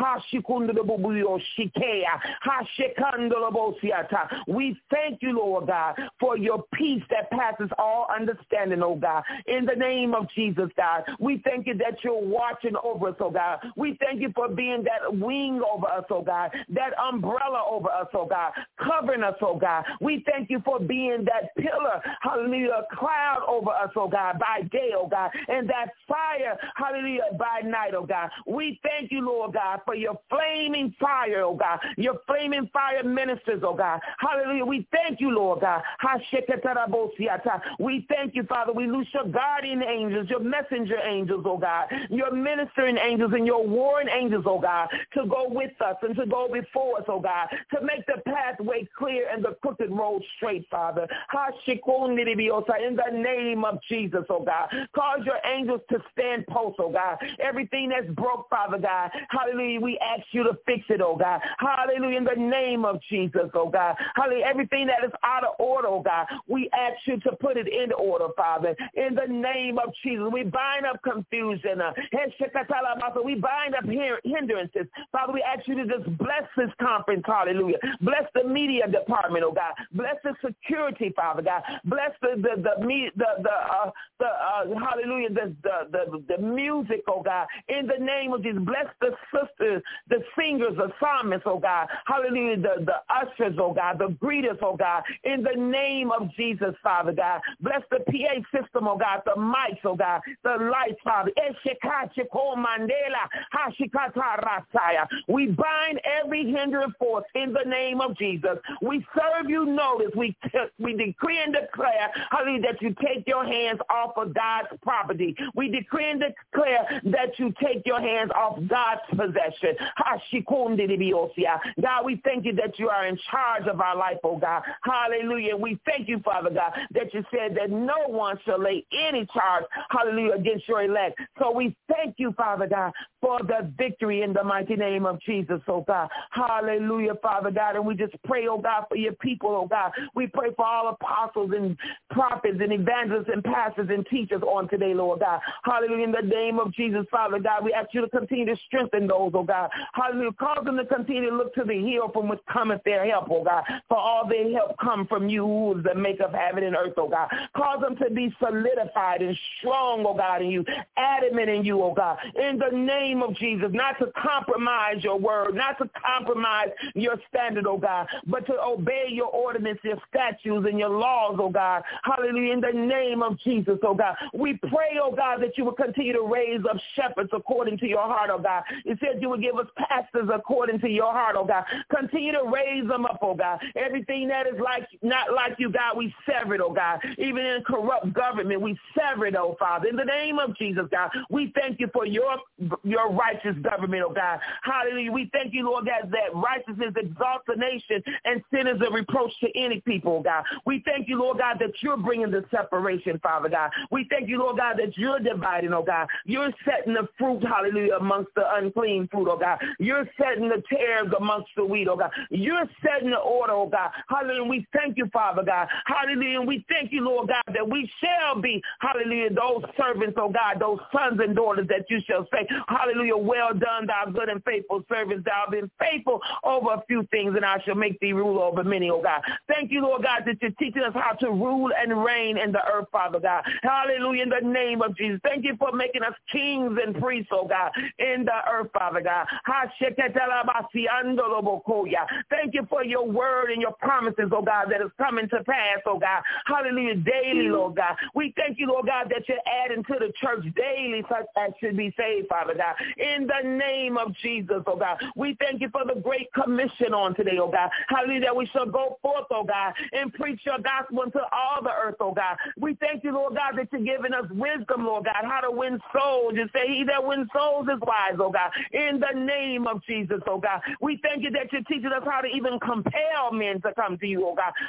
We thank you, Lord God, for your peace that passes all understanding, oh God. In the name of Jesus, God, we thank you that you're watching over us, oh God. We thank you for being that wing over us, oh God, that umbrella over us, oh God, covering us, oh God. We thank you for being that pillar, hallelujah, cloud over us, oh God, by day, oh God, and that fire, hallelujah, by night, oh God. We thank you, Lord God, for your flaming fire, oh God, your flaming fire ministers, oh God. Hallelujah. We thank you, Lord God. We thank you, Father. We loose your guardian angels, your messenger angels, oh God, your ministering angels and your warring angels, oh God, to go with us and to go before us, oh God, to make the pathway clear and the crooked road straight, Father. In the name of Jesus, oh God, cause your angels to stand post, oh God. Everything that's broke, Father God, hallelujah, we ask you to fix it, oh God. Hallelujah, in the name of Jesus, oh God. Hallelujah, everything that is out of order, oh God, we ask you to put it in order, Father. In the name of Jesus, we bind up confusion. Uh, we bind up hindrances. Father, we ask you to just bless this conference, hallelujah. Bless the media department, oh God. Bless the security, Father God. Bless the the the the the, the, uh, the uh, hallelujah, the, the the the music, oh God. In the name of Jesus, bless the sisters, the singers, the psalmists, oh God. Hallelujah, the the ushers, oh God, the greeters, oh God. In the name of Jesus, Father God. Bless the P A system, oh God, the mics, oh God, the lights, Father. We bind every hindering force in the name of Jesus. We serve you notice. We we decree and declare, hallelujah, that you take your hands off of God's property. We decree and declare that you take your hands off God's possession. God, we thank you that you are in charge of our life, oh God. Hallelujah. We thank you, Father God, that you said that no one shall lay any charge, hallelujah, against your elect. So we thank you, Father God, for the victory in the mighty name of Jesus, oh God. Hallelujah, Father God. And we just pray, oh God, for your people, oh God. We pray for all apostles and prophets and evangelists and pastors and teachers on today, Lord God. Hallelujah, in the name of Jesus, Father God. We ask you to continue to strengthen those, oh God. Hallelujah. Cause them to continue to look to the hill from which cometh their help, oh God. For all their help come from you, who is the maker of heaven and earth, oh God. Cause them to be solidified and strong, oh God, in you, adamant in you, oh God. In the name of Jesus, not to compromise your word, not to compromise your standard, oh God, but to obey your ordinances, your statutes, and your laws, oh God. Hallelujah. In the name of Jesus, oh God. We pray, oh God, that you will continue to raise up shepherds according to your heart, oh God. You said you would give us pastors according to your heart, oh God. Continue to raise them up, oh God. Everything that is like not like you, God, we sever it, oh God. Even in corrupt government, we sever it, oh Father. In the name of Jesus, God, we thank you for your your righteous government, oh God. Hallelujah. We thank you, Lord God, that righteousness exalts a nation and sin is a reproach to any people, oh God. We thank you, Lord God, that you're bringing the separation, Father God. We thank you, Lord God, that you're dividing, oh God. You're setting the fruit, hallelujah, amongst the unclean fruit, oh God. You're setting the tares amongst the wheat, oh God. You're setting the order, oh God. Hallelujah. We thank you, Father God. Hallelujah. And we thank you, Lord God, that we shall be, hallelujah, those servants, oh God, those sons and daughters that you shall say, hallelujah, well done, thou good and faithful servant. Thou have been faithful over a few things, and I shall make thee rule over many, oh God. Thank you, Lord God, that you're teaching us how to rule and reign in the earth, Father God. Hallelujah, in the name of Jesus. Thank you for making us kings and priests, oh God, in the earth, Father God. Thank you for your word and your promises, oh God, that is coming to pass, oh God. Hallelujah, daily, Lord God. We thank you, Lord God, that you're adding to the church daily such as should be saved, Father God. In the name of Jesus, oh God. We thank you for the great commission on today, oh God. Hallelujah, that we shall go forth, oh God. God, and preach your gospel unto all the earth, oh God. We thank you, Lord God, that you're giving us wisdom, Lord God, how to win souls. You say he that wins souls is wise, oh God, in the name of Jesus, oh God. We thank you that you're teaching us how to even compel men to come to you, oh God.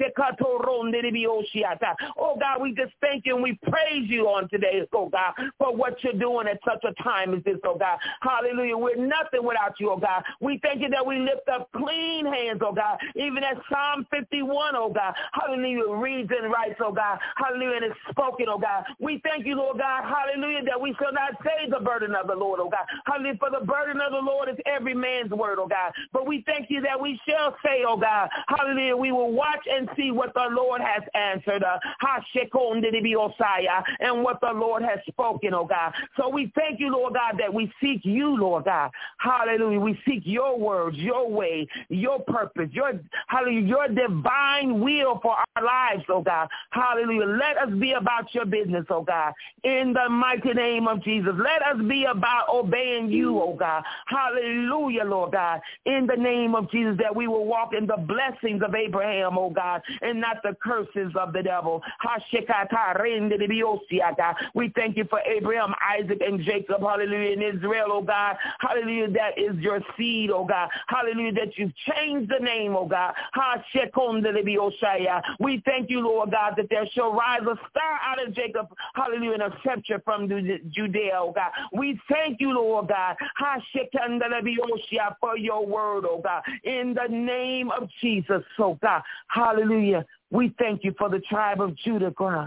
Oh God, we just thank you and we praise you on today, oh God, for what you're doing at such a time as this, oh God. Hallelujah. We're nothing without you, oh God. We thank you that we lift up clean hands, oh God, even as Psalm fifty-one, oh God. Hallelujah. Reads and writes, oh God. Hallelujah. And it's spoken, oh God. We thank you, Lord God. Hallelujah. That we shall not say the burden of the Lord, oh God. Hallelujah. For the burden of the Lord is every man's word, oh God. But we thank you that we shall say, oh God. Hallelujah. We will watch and see what the Lord has answered. Uh, and what the Lord has spoken, oh God. So we thank you, Lord God, that we seek you, Lord God. Hallelujah. We seek your words, your way, your purpose, your hallelujah, your divine will for our lives, oh God. Hallelujah. Let us be about your business, oh God. In the mighty name of Jesus. Let us be about obeying you, oh God. Hallelujah, Lord God. In the name of Jesus, that we will walk in the blessings of Abraham, oh God, and not the curses of the devil. We thank you for Abraham, Isaac, and Jacob, hallelujah, in Israel, oh God. Hallelujah, that is your seed, oh God. Hallelujah, that you've changed the name, oh God. We thank you, Lord God, that there shall rise a star out of Jacob, hallelujah, and a scepter from Judea, oh God. We thank you, Lord God, for your word, oh God, in the name of Jesus, oh God. Hallelujah. We thank you for the tribe of Judah, God.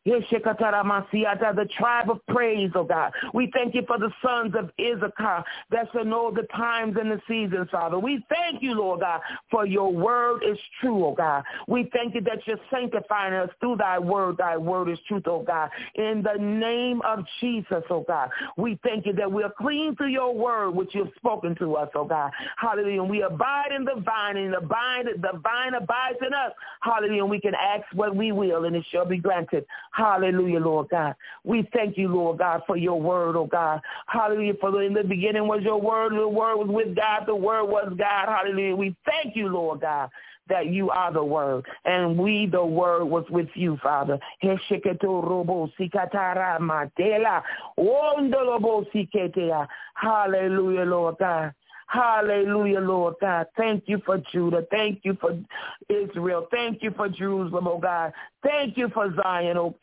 The tribe of praise, oh God. We thank you for the sons of Issachar that shall know the times and the seasons, Father. We thank you, Lord God, for your word is true, oh God. We thank you that you're sanctifying us through thy word. Thy word is truth, oh God. In the name of Jesus, oh God. We thank you that we're clean through your word, which you've spoken to us, oh God. Hallelujah. And we abide in the vine, and the vine, the vine abides in us. Hallelujah. And we can ask what we will, and it shall be granted. Hallelujah, Lord God. We thank you, Lord God, for your word, oh God. Hallelujah. For in the beginning was your word. The word was with God. The word was God. Hallelujah. We thank you, Lord God, that you are the word, and we, the word, was with you, Father. Hallelujah, Lord God. Hallelujah, Lord God. Thank you for Judah. Thank you for Israel. Thank you for Jerusalem, oh God. Thank you for Zion, oh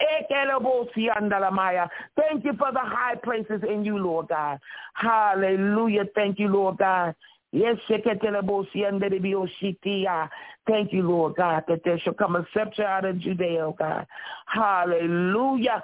Thank you for the high places in you, Lord God. Hallelujah. Thank you, Lord God. Yes, thank you, Lord God, that there shall come a scepter out of Judea, oh God. Hallelujah.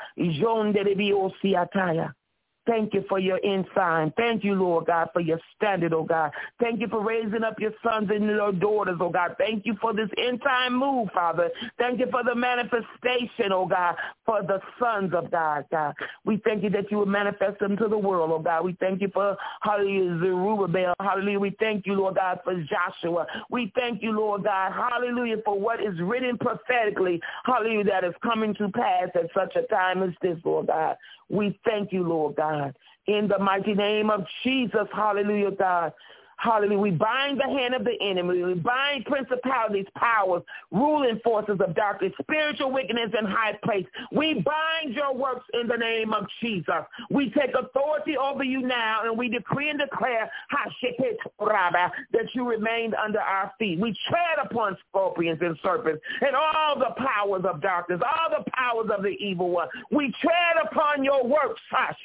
Thank you for your ensign. Thank you, Lord God, for your standard, oh God. Thank you for raising up your sons and your daughters, oh God. Thank you for this end time move, Father. Thank you for the manifestation, oh God, for the sons of God, God. We thank you that you will manifest them to the world, oh God. We thank you for, hallelujah, Zerubbabel. Hallelujah. We thank you, Lord God, for Joshua. We thank you, Lord God, hallelujah, for what is written prophetically, hallelujah, that is coming to pass at such a time as this, Lord God. We thank you, Lord God, in the mighty name of Jesus. Hallelujah, God. Hallelujah. We bind the hand of the enemy. We bind principalities, powers, ruling forces of darkness, spiritual wickedness in high place. We bind your works in the name of Jesus. We take authority over you now, and we decree and declare that you remain under our feet. We tread upon scorpions and serpents and all the powers of darkness, all the powers of the evil one. We tread upon your works.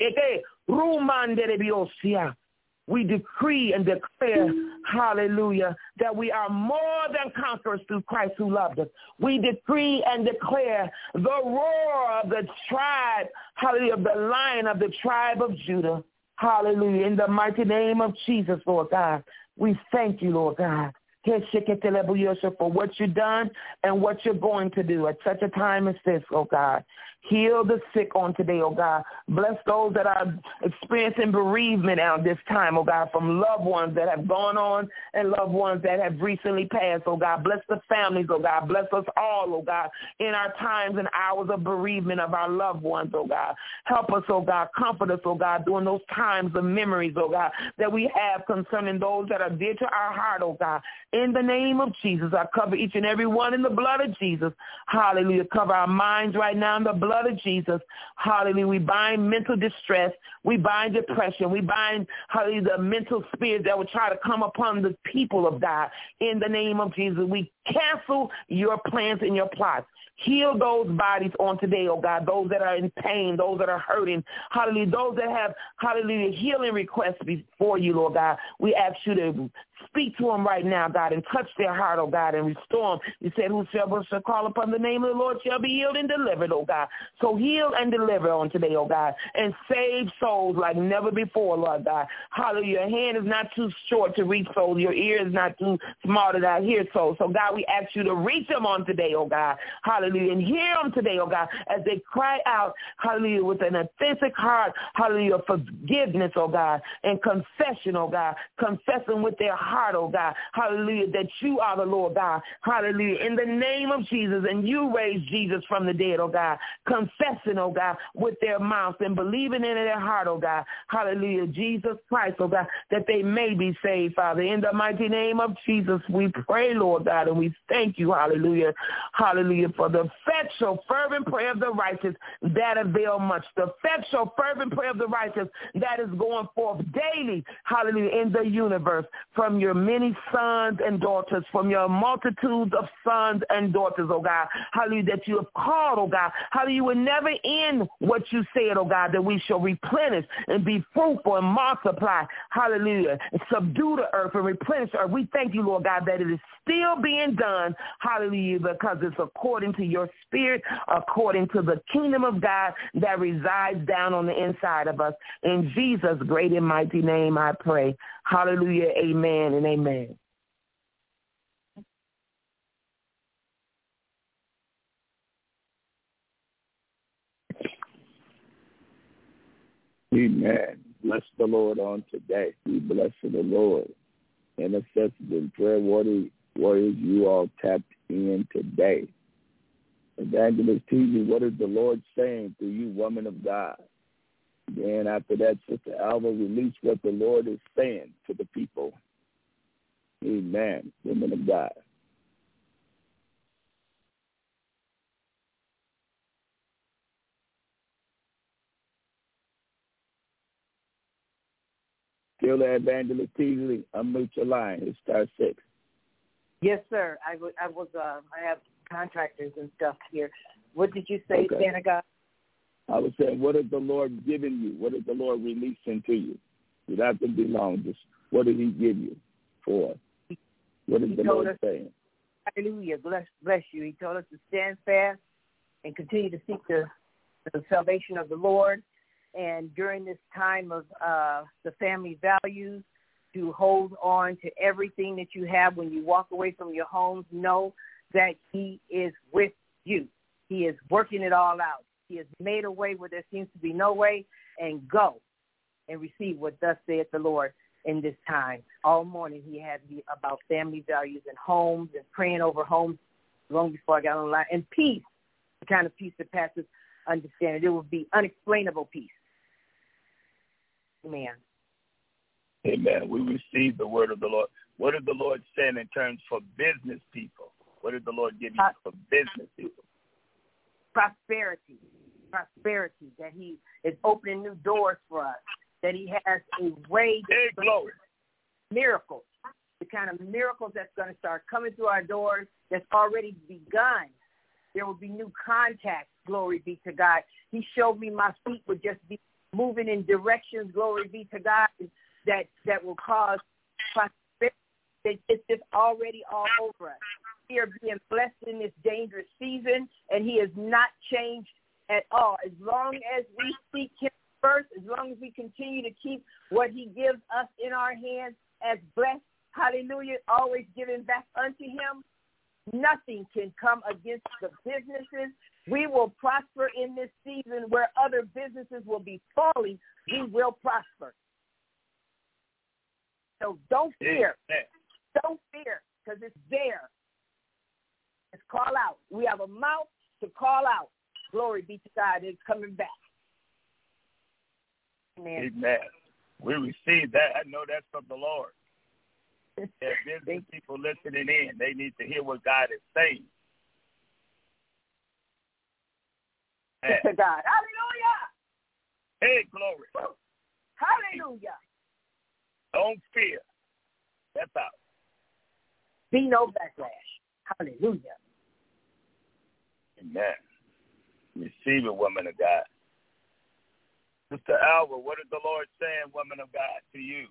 We decree and declare, hallelujah, that we are more than conquerors through Christ who loved us. We decree and declare the roar of the tribe, hallelujah, of the lion of the tribe of Judah. Hallelujah. In the mighty name of Jesus, Lord God, we thank you, Lord God, for what you've done and what you're going to do at such a time as this, oh God. Heal the sick on today, oh God. Bless those that are experiencing bereavement at this time, oh God, from loved ones that have gone on and loved ones that have recently passed, oh God. Bless the families, oh God. Bless us all, oh God, in our times and hours of bereavement of our loved ones, oh God. Help us, oh God. Comfort us, oh God, during those times of memories, oh God, that we have concerning those that are dear to our heart, oh God. In the name of Jesus, I cover each and every one in the blood of Jesus. Hallelujah. Cover our minds right now in the blood of Jesus. Hallelujah. We bind mental distress. We bind depression. We bind, hallelujah, the mental spirit that will try to come upon the people of God. In the name of Jesus, we cancel your plans and your plots. Heal those bodies on today, oh God, those that are in pain, those that are hurting, hallelujah, those that have, hallelujah, healing requests before you, Lord God. We ask you to speak to them right now, God, and touch their heart, oh God, and restore them. You said, whosoever shall call upon the name of the Lord shall be healed and delivered, oh God. So heal and deliver on today, oh God, and save souls like never before, Lord God. Hallelujah. Your hand is not too short to reach souls. Your ear is not too small to not hear souls. So, God, we ask you to reach them on today, oh God. Hallelujah. And hear them today, oh God, as they cry out, hallelujah, with an authentic heart, hallelujah, forgiveness, oh God, and confession, oh God, confessing with their heart, oh God, hallelujah, that you are the Lord God, hallelujah, in the name of Jesus, and you raised Jesus from the dead, oh God, confessing, oh God, with their mouths and believing in their heart, oh God, hallelujah, Jesus Christ, oh God, that they may be saved, Father. In the mighty name of Jesus, we pray, Lord God, and we thank you, hallelujah, hallelujah, for the effectual, fervent prayer of the righteous that avail much. The effectual, fervent prayer of the righteous that is going forth daily, hallelujah, in the universe from your many sons and daughters, from your multitudes of sons and daughters, oh God, hallelujah, that you have called, oh God, hallelujah, you will never end what you said, oh God, that we shall replenish and be fruitful and multiply, hallelujah, and subdue the earth and replenish the earth. We thank you, Lord God, that it is still being done, hallelujah, because it's according to your spirit, according to the kingdom of God that resides down on the inside of us. In Jesus' great and mighty name I pray. Hallelujah, amen and amen. Amen. Bless the Lord on today. We bless the Lord. Intercessors and prayer warriors, you all tapped in today. Evangelist T V, what is the Lord saying to you, woman of God? Then after that, Sister Alva, release what the Lord is saying to the people. Amen. Woman of God. Still there, Evangelist T V, unmute your line. It's star six. Yes, sir. I, w- I was. Uh, I have contractors and stuff here. What did you say, Okay. Santa God? I was saying, what is the Lord giving you? What is the Lord releasing to you? You don't have to be long. Just what did he give you for? What is he the Lord us, saying? Hallelujah. Bless, bless you. He told us to stand fast and continue to seek the, the salvation of the Lord. And during this time of uh, the family values, to hold on to everything that you have when you walk away from your homes. Know that he is with you. He is working it all out. He has made a way where there seems to be no way, and go and receive what thus saith the Lord in this time. All morning he had me about family values and homes and praying over homes long before I got online. And peace, the kind of peace that passes understanding. It will be unexplainable peace. Amen. Amen. We receive the word of the Lord. What is the Lord saying in terms for business people? What did the Lord give you for business people? Prosperity. Prosperity. That he is opening new doors for us. That he has a way to hey, glory. Miracles. The kind of miracles that's going to start coming through our doors that's already begun. There will be new contacts. Glory be to God. He showed me my feet would just be moving in directions. Glory be to God. That that will cause prosperity. It's just already all over us. We are being blessed in this dangerous season, and he has not changed at all. As long as we seek him first, as long as we continue to keep what he gives us in our hands as blessed, hallelujah, always giving back unto him, nothing can come against the businesses. We will prosper in this season where other businesses will be falling. We will prosper. So don't fear. Don't fear, because it's there. It's call out. We have a mouth to call out. Glory be to God. It's coming back. Amen. Amen. We receive that. I know that's from the Lord. There are business people listening in. They need to hear what God is saying. To God. Hallelujah. Hey, glory. Hallelujah. Don't fear. Step out. Be no backlash. Hallelujah. Amen. Receive it, woman of God. Sister Alva, what is the Lord saying, woman of God, to you?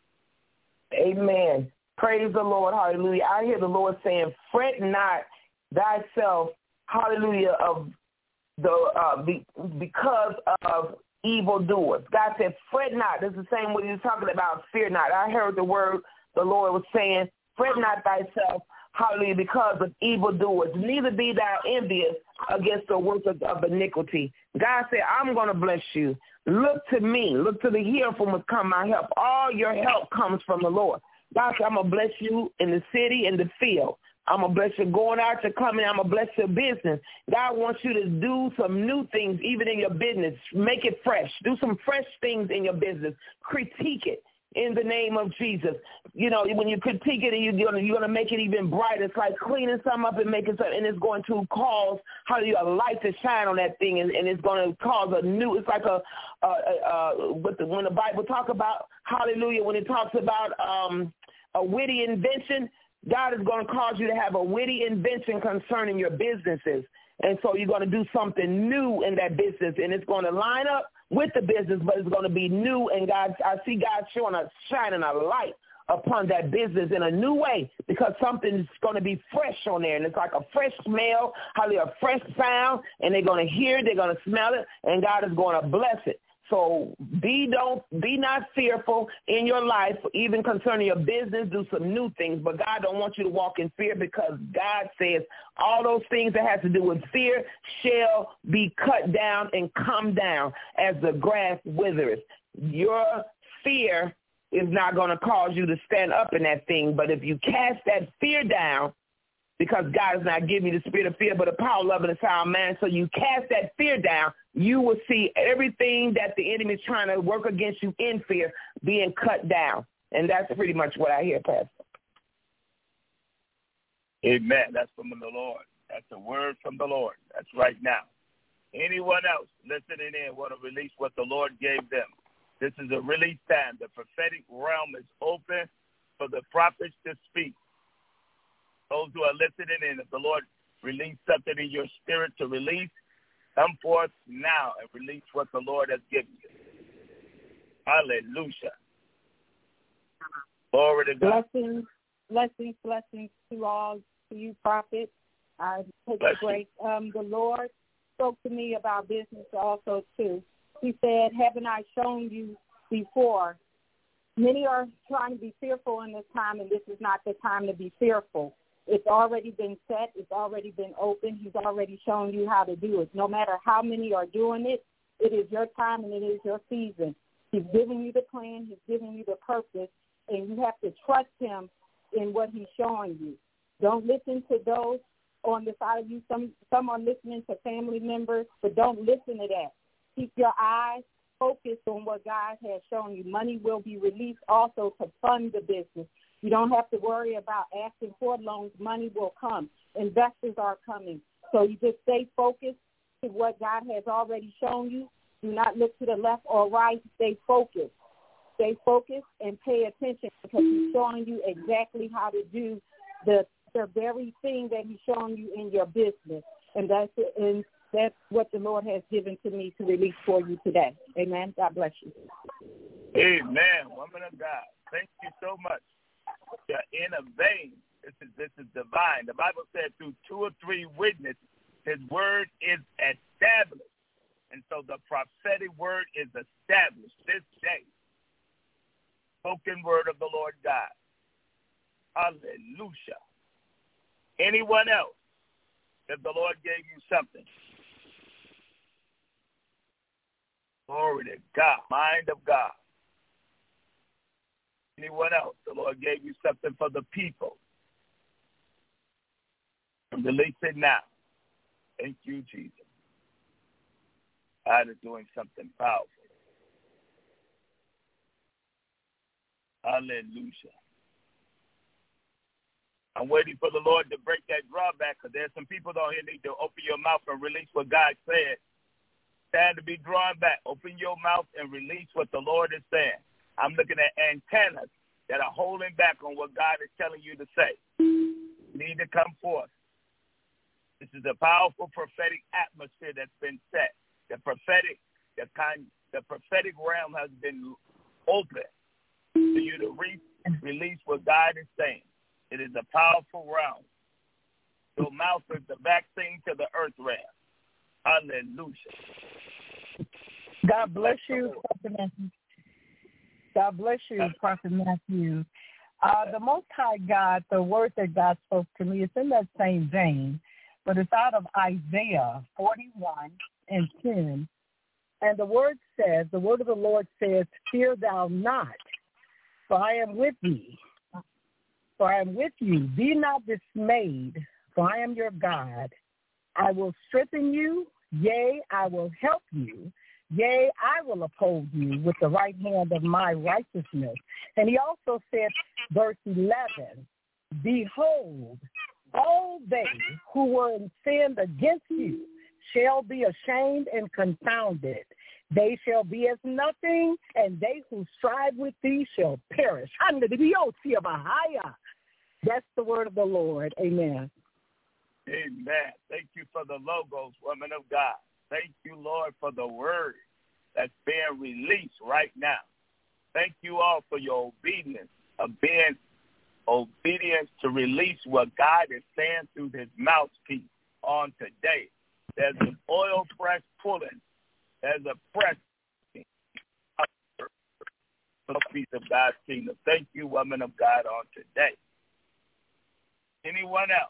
Amen. Praise the Lord. Hallelujah. I hear the Lord saying, fret not thyself, hallelujah, of the uh, be, because of evildoers. God said, fret not. This is the same way he was talking about, fear not. I heard the word the Lord was saying, fret not thyself, hallelujah, because of evildoers. Neither be thou envious against the workers of iniquity. God said, I'm going to bless you. Look to me. Look to the hill from which come my help. All your help comes from the Lord. God said, I'm going to bless you in the city, in the field. I'm going to bless you going out, you're coming. I'm going to bless your business. God wants you to do some new things, even in your business. Make it fresh. Do some fresh things in your business. Critique it in the name of Jesus. You know, when you critique it, and you're going to, you're going to make it even brighter. It's like cleaning something up and making something, and it's going to cause, hallelujah, a light to shine on that thing, and, and it's going to cause a new, it's like a, a, a, a what the, when the Bible talk about, hallelujah, when it talks about um, a witty invention, God is going to cause you to have a witty invention concerning your businesses. And so you're going to do something new in that business, and it's going to line up with the business, but it's going to be new. And God, I see God showing us, shining a light upon that business in a new way, because something's going to be fresh on there. And it's like a fresh smell, hardly a fresh sound, and they're going to hear it, they're going to smell it, and God is going to bless it. So be don't be not fearful in your life, even concerning your business. Do some new things, but God don't want you to walk in fear, because God says all those things that have to do with fear shall be cut down and come down as the grass withers. Your fear is not going to cause you to stand up in that thing, but if you cast that fear down, because God is not giving you the spirit of fear, but a power, love, and a sound mind. So you cast that fear down, you will see everything that the enemy is trying to work against you in fear being cut down. And that's pretty much what I hear, Pastor. Amen. That's from the Lord. That's a word from the Lord. That's right now. Anyone else listening in want to release what the Lord gave them? This is a release time. The prophetic realm is open for the prophets to speak. Those who are listening in, if the Lord release something in your spirit to release, come forth now and release what the Lord has given you. Hallelujah. Glory to God. Blessings, blessings, blessings to all, to you, prophet. I take Bless the grace. Um, the Lord spoke to me about business also, too. He said, haven't I shown you before? Many are trying to be fearful in this time, and this is not the time to be fearful. It's already been set. It's already been open. He's already shown you how to do it. No matter how many are doing it, it is your time and it is your season. He's giving you the plan. He's giving you the purpose, and you have to trust him in what he's showing you. Don't listen to those on the side of you. Some, some are listening to family members, but don't listen to that. Keep your eyes focused on what God has shown you. Money will be released also to fund the business. You don't have to worry about asking for loans. Money will come. Investors are coming. So you just stay focused to what God has already shown you. Do not look to the left or right. Stay focused. Stay focused and pay attention, because he's showing you exactly how to do the the very thing that he's showing you in your business. And that's it. And that's what the Lord has given to me to release for you today. Amen. God bless you. Amen. Woman of God, thank you so much. You're in a vein. This is this is divine. The Bible said through two or three witnesses, his word is established. And so the prophetic word is established this day. Spoken word of the Lord God. Hallelujah. Anyone else, if the Lord gave you something? Glory to God. Mind of God. Anyone else? The Lord gave you something for the people. Release it now. Thank you, Jesus. God is doing something powerful. Hallelujah. I'm waiting for the Lord to break that drawback because there's some people down here need to open your mouth and release what God said. Stand to be drawn back. Open your mouth and release what the Lord is saying. I'm looking at antennas that are holding back on what God is telling you to say. You need to come forth. This is a powerful prophetic atmosphere that's been set. The prophetic, the kind, the prophetic realm has been open for you to re- release what God is saying. It is a powerful realm. Your mouth is the vaccine to the earth realm. Hallelujah. God bless you, Prophet Matthew. God bless you, Prophet Matthew. Uh, the Most High God, the word that God spoke to me, it's in that same vein, but it's out of Isaiah forty-one and ten. And the word says, the word of the Lord says, fear thou not, for I am with thee. For I am with you. Be not dismayed, for I am your God. I will strengthen you. Yea, I will help you. Yea, I will uphold you with the right hand of my righteousness. And he also said, verse eleven, behold, all they who were in sin against you shall be ashamed and confounded. They shall be as nothing, and they who strive with thee shall perish. That's the word of the Lord. Amen. Amen. Thank you for the logos, woman of God. Thank you, Lord, for the word that's being released right now. Thank you all for your obedience, of being obedience to release what God is saying through his mouthpiece on today. There's an oil press pulling. There's a press piece of God's kingdom. Thank you, woman of God, on today. Anyone else?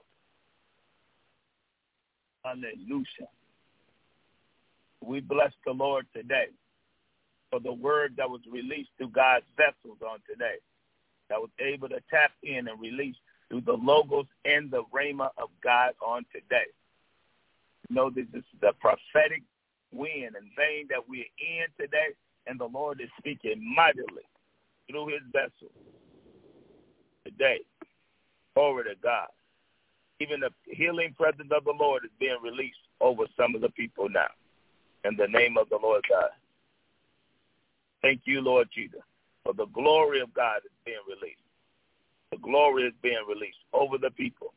Hallelujah. We bless the Lord today for the word that was released through God's vessels on today, that was able to tap in and release through the logos and the rhema of God on today. You know that this is the prophetic wind and vein that we're in today, and the Lord is speaking mightily through his vessel today. Glory to God. Even the healing presence of the Lord is being released over some of the people now. In the name of the Lord God. Thank you, Lord Jesus, for the glory of God is being released. The glory is being released over the people.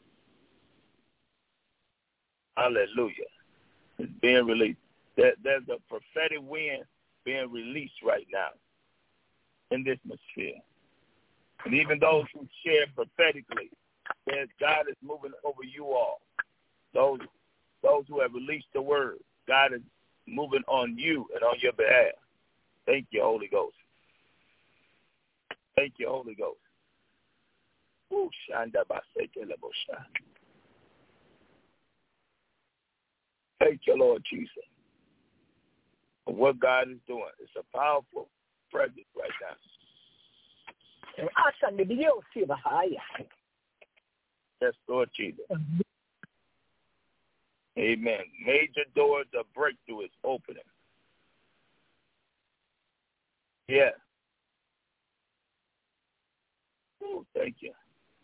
Hallelujah. It's being released. There, there's a prophetic wind being released right now in this atmosphere. And even those who share prophetically, that God is moving over you all. Those, those who have released the word, God is moving on you and on your behalf. Thank you, Holy Ghost. Thank you, Holy Ghost. Ooh, thank you, Lord Jesus, for what God is doing. It's a powerful presence right now. Yes, Lord Jesus. Amen. Major doors of breakthrough is opening. Yeah. Oh, thank you.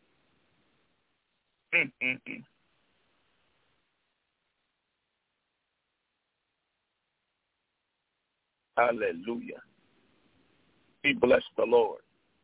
Mm-mm-mm. Hallelujah. We bless the Lord.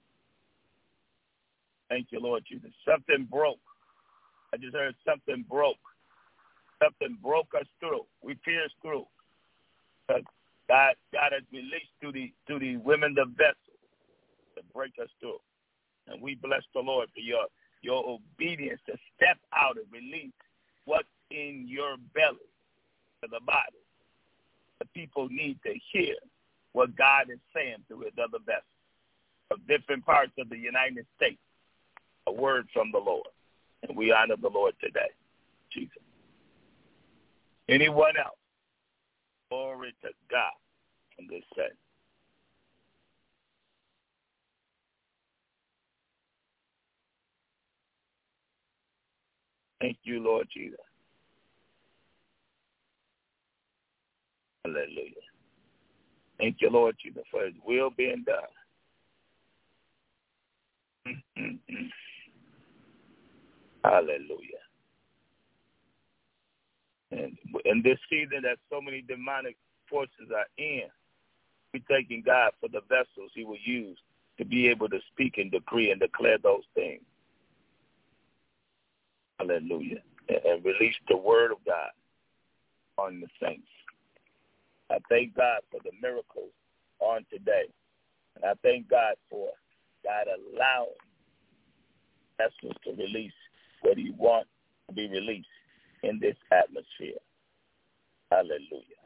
Thank you, Lord Jesus. Something broke. I just heard something broke. Something broke us through. We pierced through. God, God has released to the to the women the vessel to break us through. And we bless the Lord for your your obedience to step out and release what's in your belly to the body. The people need to hear what God is saying through his other vessels of different parts of the United States. A word from the Lord. And we honor the Lord today. Jesus. Anyone else? Glory to God in this set. Thank you, Lord Jesus. Hallelujah. Thank you, Lord Jesus, for his will being done. Mm-hmm. Hallelujah. And in this season that so many demonic forces are in, we're thanking God for the vessels he will use to be able to speak and decree and declare those things. Hallelujah. And, and release the word of God on the saints. I thank God for the miracles on today. And I thank God for God allowing vessels to release what he wants to be released in this atmosphere. Hallelujah.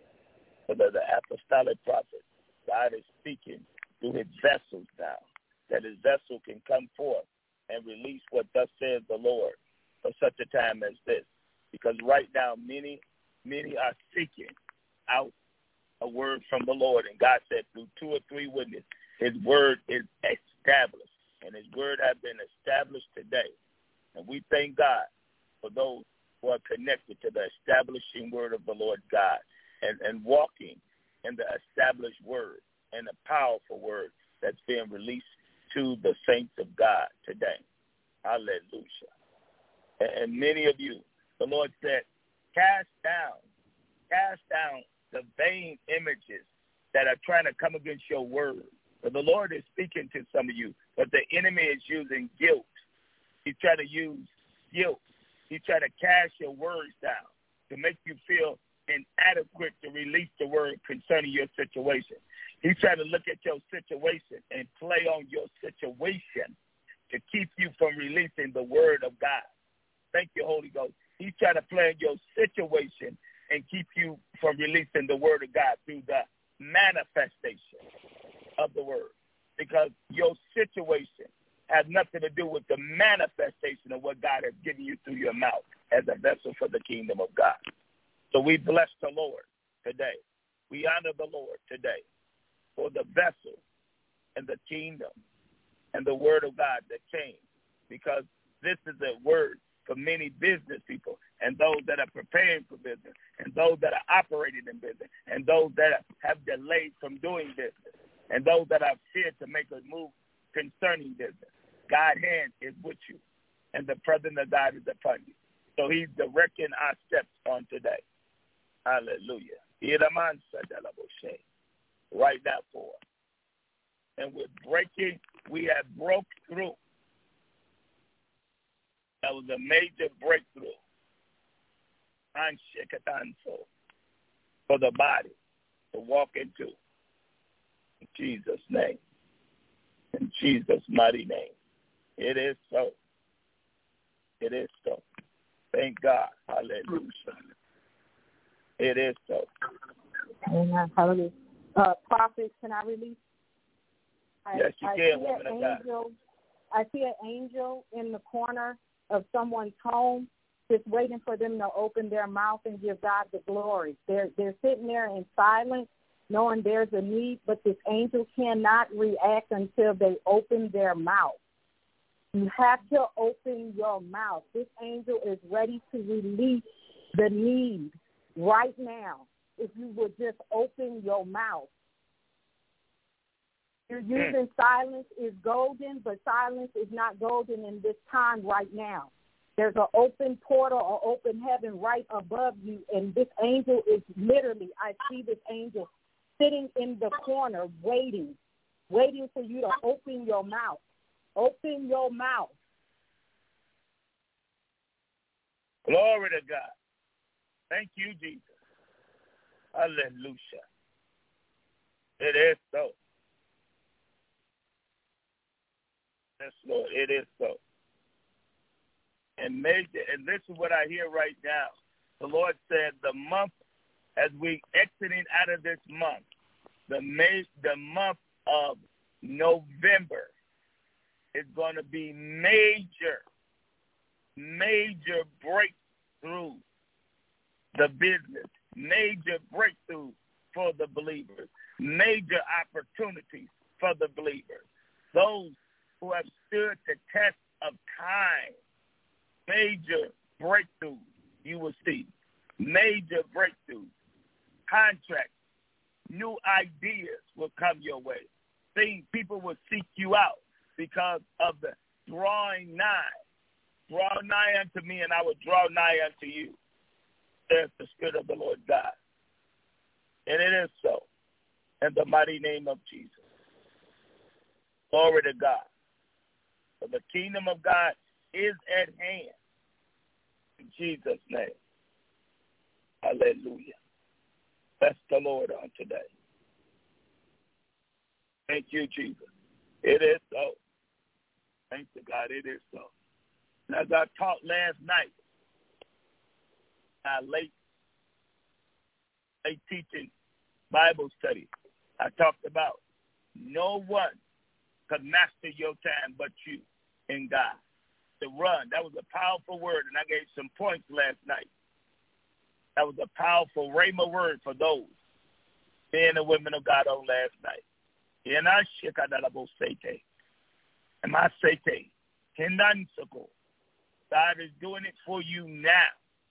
For the, the apostolic prophet, God is speaking through his vessels now, that his vessel can come forth and release what thus says the Lord for such a time as this. Because right now, many, many are seeking out a word from the Lord. And God said through two or three witnesses, his word is established. And his word has been established today. And we thank God for those who are connected to the establishing word of the Lord God and, and walking in the established word and the powerful word that's being released to the saints of God today. Hallelujah. And, and many of you, the Lord said, cast down, cast down the vain images that are trying to come against your word. But the Lord is speaking to some of you, but the enemy is using guilt. He's trying to use guilt. He's trying to cast your words down to make you feel inadequate to release the word concerning your situation. He's trying to look at your situation and play on your situation to keep you from releasing the word of God. Thank you, Holy Ghost. He's trying to play on your situation and keep you from releasing the word of God through the manifestation of the word. Because your situation has nothing to do with the manifestation of what God has given you through your mouth as a vessel for the kingdom of God. So we bless the Lord today. We honor the Lord today for the vessel and the kingdom and the word of God that came, because this is a word for many business people and those that are preparing for business and those that are operating in business and those that have delayed from doing business and those that are feared to make a move concerning business. God's hand is with you, and the presence of God is upon you. So he's directing our steps on today. Hallelujah. Right now for us. And we're breaking, we have broke through. That was a major breakthrough for the body to walk into. In Jesus' name. In Jesus' mighty name. It is so. It is so. Thank God. Hallelujah. It is so. Amen. Hallelujah. Uh, prophets, can I release? I, yes, you I can, see woman an of God. angel. I see an angel in the corner of someone's home, just waiting for them to open their mouth and give God the glory. They're they're sitting there in silence, knowing there's a need, but this angel cannot react until they open their mouth. You have to open your mouth. This angel is ready to release the need right now. If you would just open your mouth. You're using silence is golden, but silence is not golden in this time right now. There's an open portal or open heaven right above you, and this angel is literally, I see this angel sitting in the corner waiting, waiting for you to open your mouth. Open your mouth. Glory to God. Thank you, Jesus. Hallelujah. It is so. Yes, Lord, it is so. And major, and this is what I hear right now. The Lord said the month, as we exiting out of this month, the May, the month of November is going to be major, major breakthrough the business, major breakthrough for the believers, major opportunities for the believers. Those who have stood the test of time, major breakthroughs you will see, major breakthroughs, contracts, new ideas will come your way. Things people will seek you out because of the drawing nigh draw nigh unto me, and I will draw nigh unto you, says the Spirit of the Lord God. And it is so, in the mighty name of Jesus. Glory to God. For the kingdom of God is at hand. In Jesus' name. Hallelujah. Bless the Lord on today. Thank you, Jesus. It is so. Thank you, God. It is so. And as I taught last night, our late, late teaching Bible study, I talked about no one could master your time but you in God. To run, that was a powerful word, and I gave some points last night. That was a powerful rhema word for those men and women of God on last night. And I shikadalabosete. And I say, God is doing it for you now.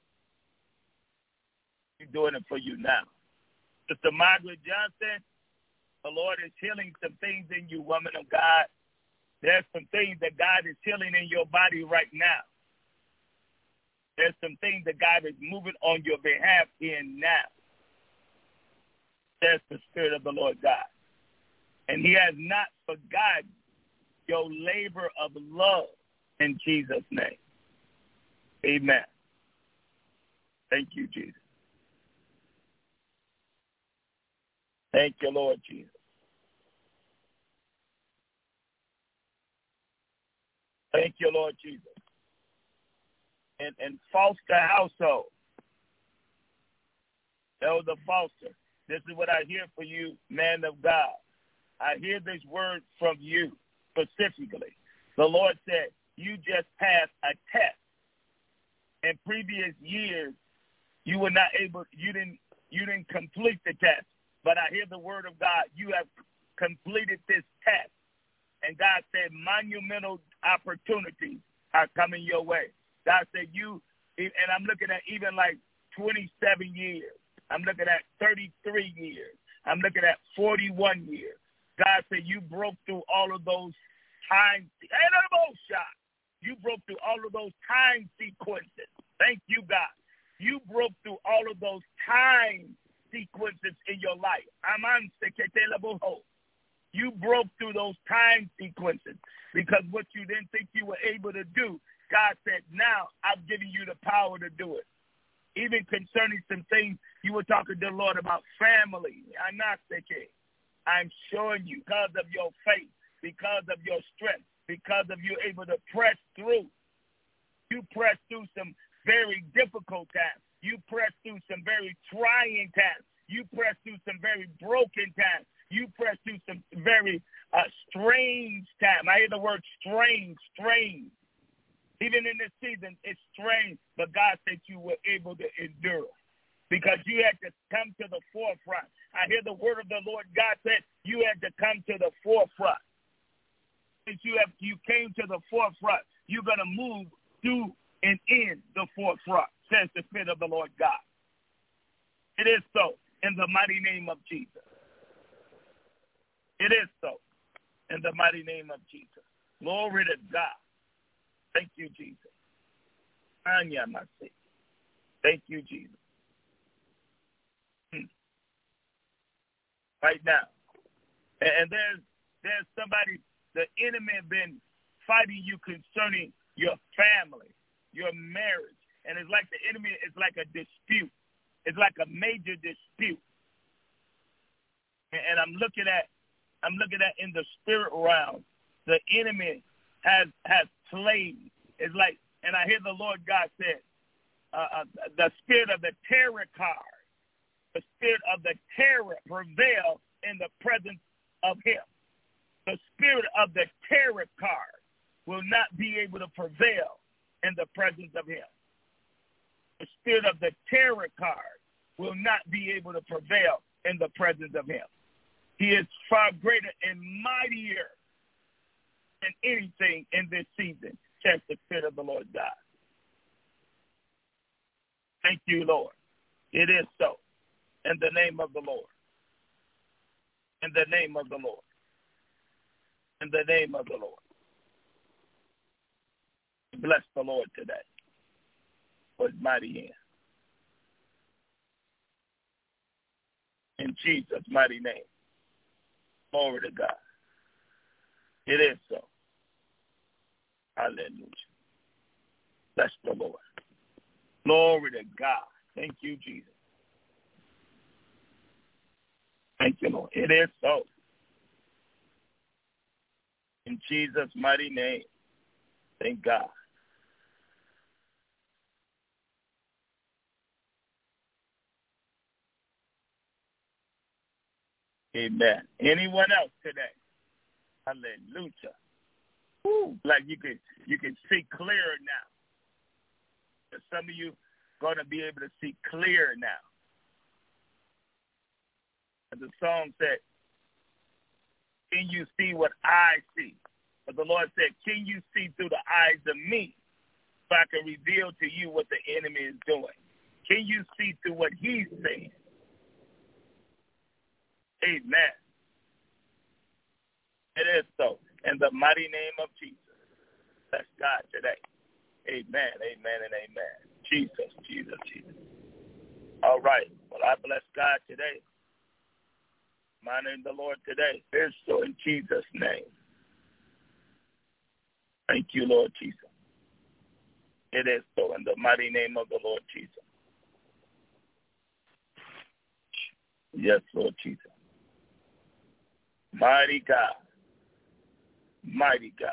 He's doing it for you now. Sister Margaret Johnson, the Lord is healing some things in you, woman of God. There's some things that God is healing in your body right now. There's some things that God is moving on your behalf in now. There's the Spirit of the Lord God. And he has not forgotten your labor of love in Jesus' name. Amen. Thank you, Jesus. Thank you, Lord Jesus. Thank you, Lord Jesus. And, and Foster household. Elder Foster, this is what I hear for you, man of God. I hear this word from you specifically. The Lord said, you just passed a test. In previous years, you were not able, you didn't, you didn't complete the test. But I hear the word of God, you have completed this test. And God said, monumental opportunities are coming your way. God said, you, and I'm looking at even like twenty-seven years. I'm looking at thirty-three years. I'm looking at forty-one years. God said, you broke through all of those time, you broke through all of those time sequences. Thank you, God. You broke through all of those time sequences in your life. You broke through those time sequences because what you didn't think you were able to do, God said, now I'm giving you the power to do it. Even concerning some things you were talking to the Lord about family. I'm showing you because of your faith, because of your strength, because of you able to press through. You press through some very difficult times. You press through some very trying times. You press through some very broken times. You press through some very uh, strange times. I hear the word strange, strange. Even in this season, it's strange, but God said you were able to endure because you had to come to the forefront. I hear the word of the Lord. God said you had to come to the forefront. Since you have, you came to the forefront, you're going to move through and in the forefront, says the Spirit of the Lord God. It is so in the mighty name of Jesus. It is so in the mighty name of Jesus. Glory to God. Thank you, Jesus. Thank you, Jesus. Hmm. Right now. And there's there's somebody, the enemy has been fighting you concerning your family, your marriage. And it's like the enemy is like a dispute. It's like a major dispute. And I'm looking at I'm looking at in the spirit realm, the enemy has has played. It's like, and I hear the Lord God said, uh, uh, the spirit of the terror card, the spirit of the terror prevail in the presence of him. The spirit of the terror card will not be able to prevail in the presence of him. The spirit of the terror card will not be able to prevail in the presence of him. He is far greater and mightier than anything in this season, says the Spirit of the Lord God. Thank you, Lord. It is so. In the name of the Lord. In the name of the Lord. In the name of the Lord. Bless the Lord today for his mighty hand. In Jesus' mighty name. Glory to God. It is so. Hallelujah. Bless the Lord. Glory to God. Thank you, Jesus. Thank you, Lord. It is so. In Jesus' mighty name. Thank God. Amen. Anyone else today? Hallelujah. Ooh, like you can you can see clearer now. But some of you going to be able to see clear now. As the song said, can you see what I see? But the Lord said, can you see through the eyes of me so I can reveal to you what the enemy is doing? Can you see through what he's saying? Amen. It is so. In the mighty name of Jesus. Bless God today. Amen, amen, and amen. Jesus, Jesus, Jesus. All right. Well, I bless God today. My name the Lord today. It is so in Jesus' name. Thank you, Lord Jesus. It is so in the mighty name of the Lord Jesus. Yes, Lord Jesus. Mighty God. Mighty God.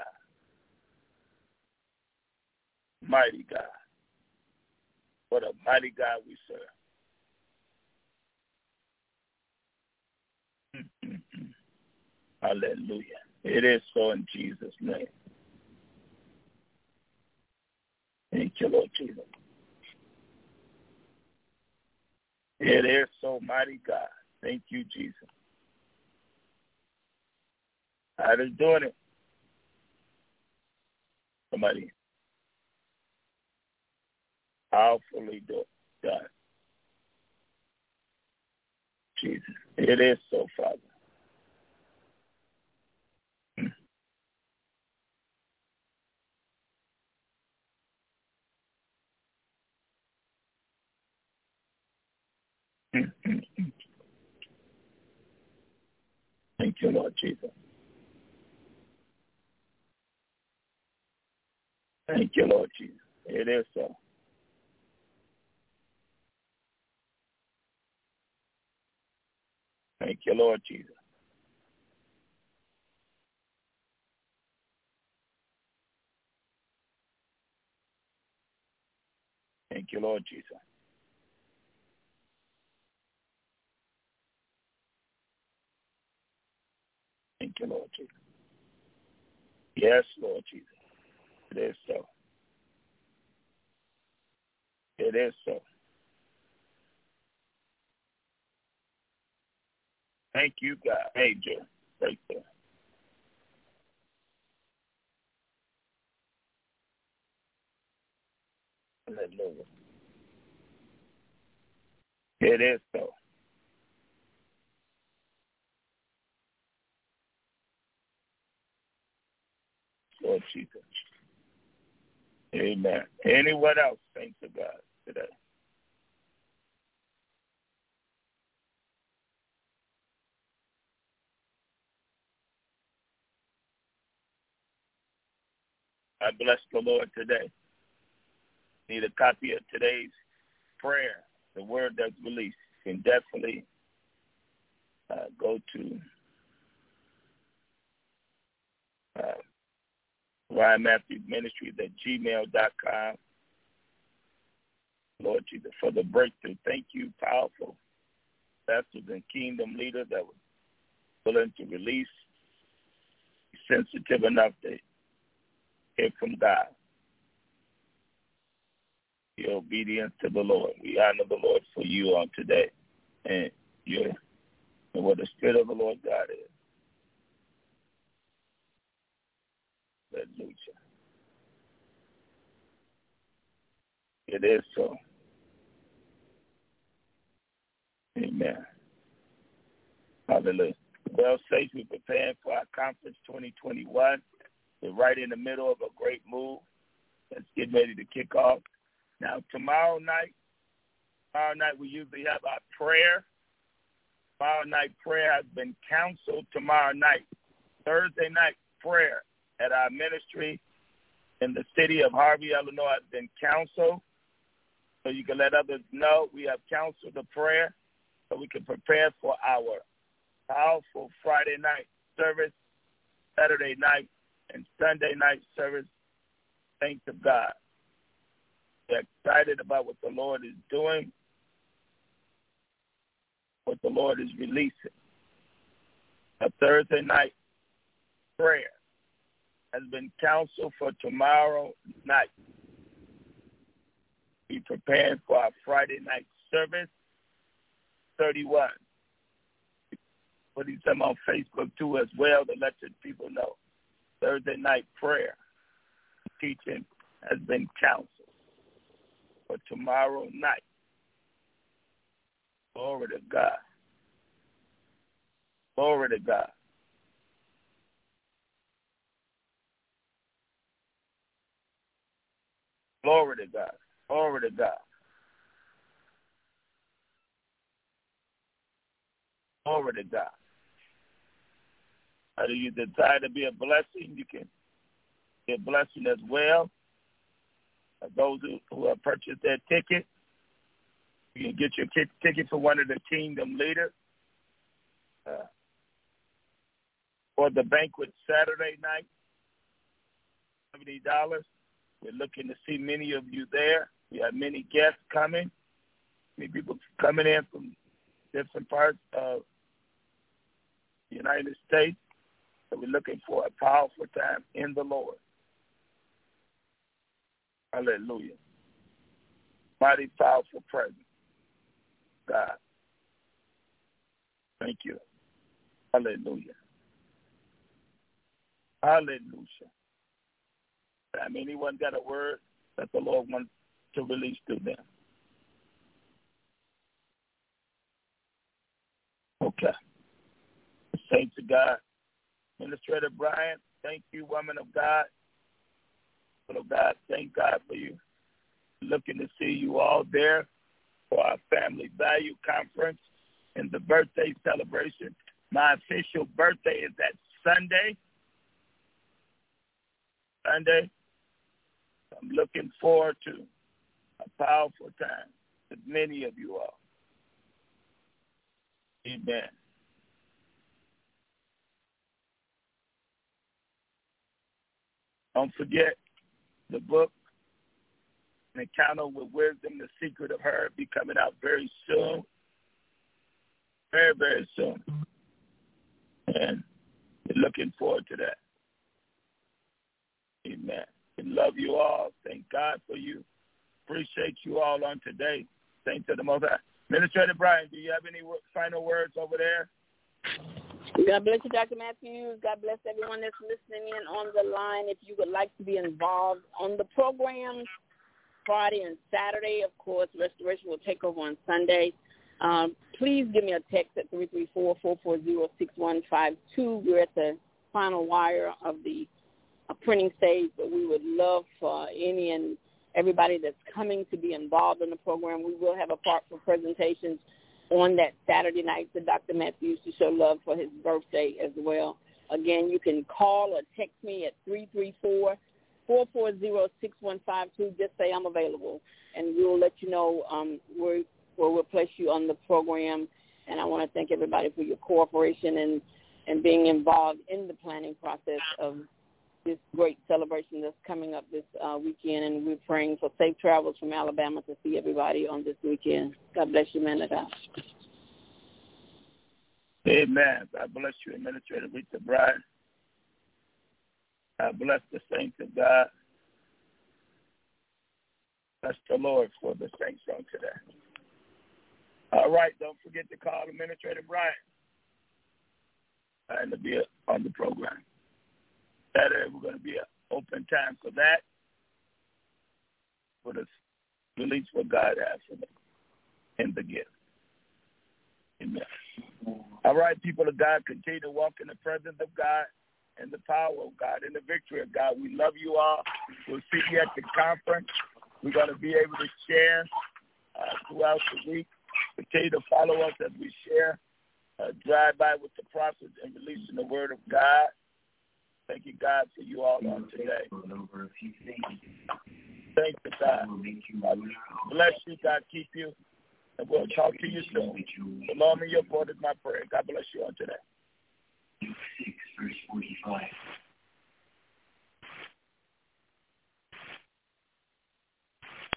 Mighty God. What a mighty God we serve. Mm-hmm. Hallelujah. It is so in Jesus' name. Thank you, Lord Jesus. It is so, mighty God. Thank you, Jesus. God is doing it. Somebody powerfully do, done. Jesus. It is so, Father. Thank you, Lord Jesus. Thank you, Lord Jesus. It is so. Thank you, Lord Jesus. Thank you, Lord Jesus. Thank you, Lord Jesus. Yes, Lord Jesus. It is so. It is so. Thank you, God. Major. Right there. Hallelujah. It is so. Lord Jesus. Amen. Anyone else? Thanks to God today. I bless the Lord today. Need a copy of today's prayer, the word that's released. You can definitely uh, go to uh, Ryan Matthews Ministries at gmail dot com. Lord Jesus, for the breakthrough. Thank you, powerful pastors and kingdom leaders that were willing to release, sensitive enough to hear from God. Be obedient to the Lord. We honor the Lord for you on today. And you and what the Spirit of the Lord God is. Hallelujah. It is so. Amen. Hallelujah. Well, Saints, we're preparing for our conference twenty twenty-one. We're right in the middle of a great move. Let's get ready to kick off. Now, tomorrow night, tomorrow night we usually have our prayer. Tomorrow night prayer has been canceled tomorrow night. Thursday night prayer at our ministry in the city of Harvey, Illinois has been canceled. So you can let others know we have canceled the prayer so we can prepare for our powerful Friday night service, Saturday night, and Sunday night service. Thanks of God. We're excited about what the Lord is doing, what the Lord is releasing. A Thursday night prayer has been canceled for tomorrow night. Be prepared for our Friday night service, thirty-one. Putting some on Facebook too as well to let the people know. Thursday night prayer teaching has been canceled for tomorrow night. Glory to God. Glory to God. Glory to God. Glory to God. Glory to God. How do you desire to be a blessing? You can be a blessing as well. Those who, who have purchased their ticket, you can get your t- ticket for one of the kingdom leaders. Uh, for the banquet Saturday night, seventy dollars. We're looking to see many of you there. We have many guests coming, many people coming in from different parts of the United States. So we're looking for a powerful time in the Lord. Hallelujah. Mighty powerful presence. God. Thank you. Hallelujah. Hallelujah. I mean, anyone got a word that the Lord wants to release to them? Okay. Saints of God. Administrator Brian, thank you, woman of God. Little God, thank God for you. Looking to see you all there for our Family Value Conference and the birthday celebration. My official birthday is that Sunday. Sunday. I'm looking forward to a powerful time with many of you all. Amen. Don't forget the book, An Encounter with Wisdom, The Secret of Her, be coming out very soon. Very, very soon. And we're looking forward to that. Amen. We love you all. Thank God for you. Appreciate you all on today. Thanks to the Most High. Administrator Brian, do you have any final words over there? God bless you, Doctor Matthews. God bless everyone that's listening in on the line. If you would like to be involved on the program, Friday and Saturday, of course, Restoration will take over on Sunday. Um, please give me a text at three three four, four four zero, six one five two. We're at the final wire of the uh, printing stage, but we would love for any and everybody that's coming to be involved in the program. We will have a part for presentations on that Saturday night to Doctor Matthews to show love for his birthday as well. Again, you can call or text me at three three four, four four zero, six one five two. Just say I'm available, and we'll let you know um, where, where we'll place you on the program. And I want to thank everybody for your cooperation and, and being involved in the planning process of this great celebration that's coming up this uh, weekend. And we're praying for safe travels from Alabama to see everybody on this weekend. God bless you, man of God. Amen. God bless you, Administrator Rita Bryan. God bless the saints of God. Bless the Lord for the saints on today. All right, don't forget to call Administrator Bryan and to be on the program. Saturday, we're going to be an open time for that, for the release what God has for them in the gift. Amen. All right, people of God, continue to walk in the presence of God in the power of God, in the victory of God. We love you all. We'll see you at the conference. We're going to be able to share uh, throughout the week. Continue to follow us as we share, uh, drive by with the prophets and releasing the word of God. Thank you, God, for you all on today. Thank you, God. God bless you. God keep you. And we'll talk to you soon. Shalom in your court is my prayer. God bless you on today. six, verse forty-five.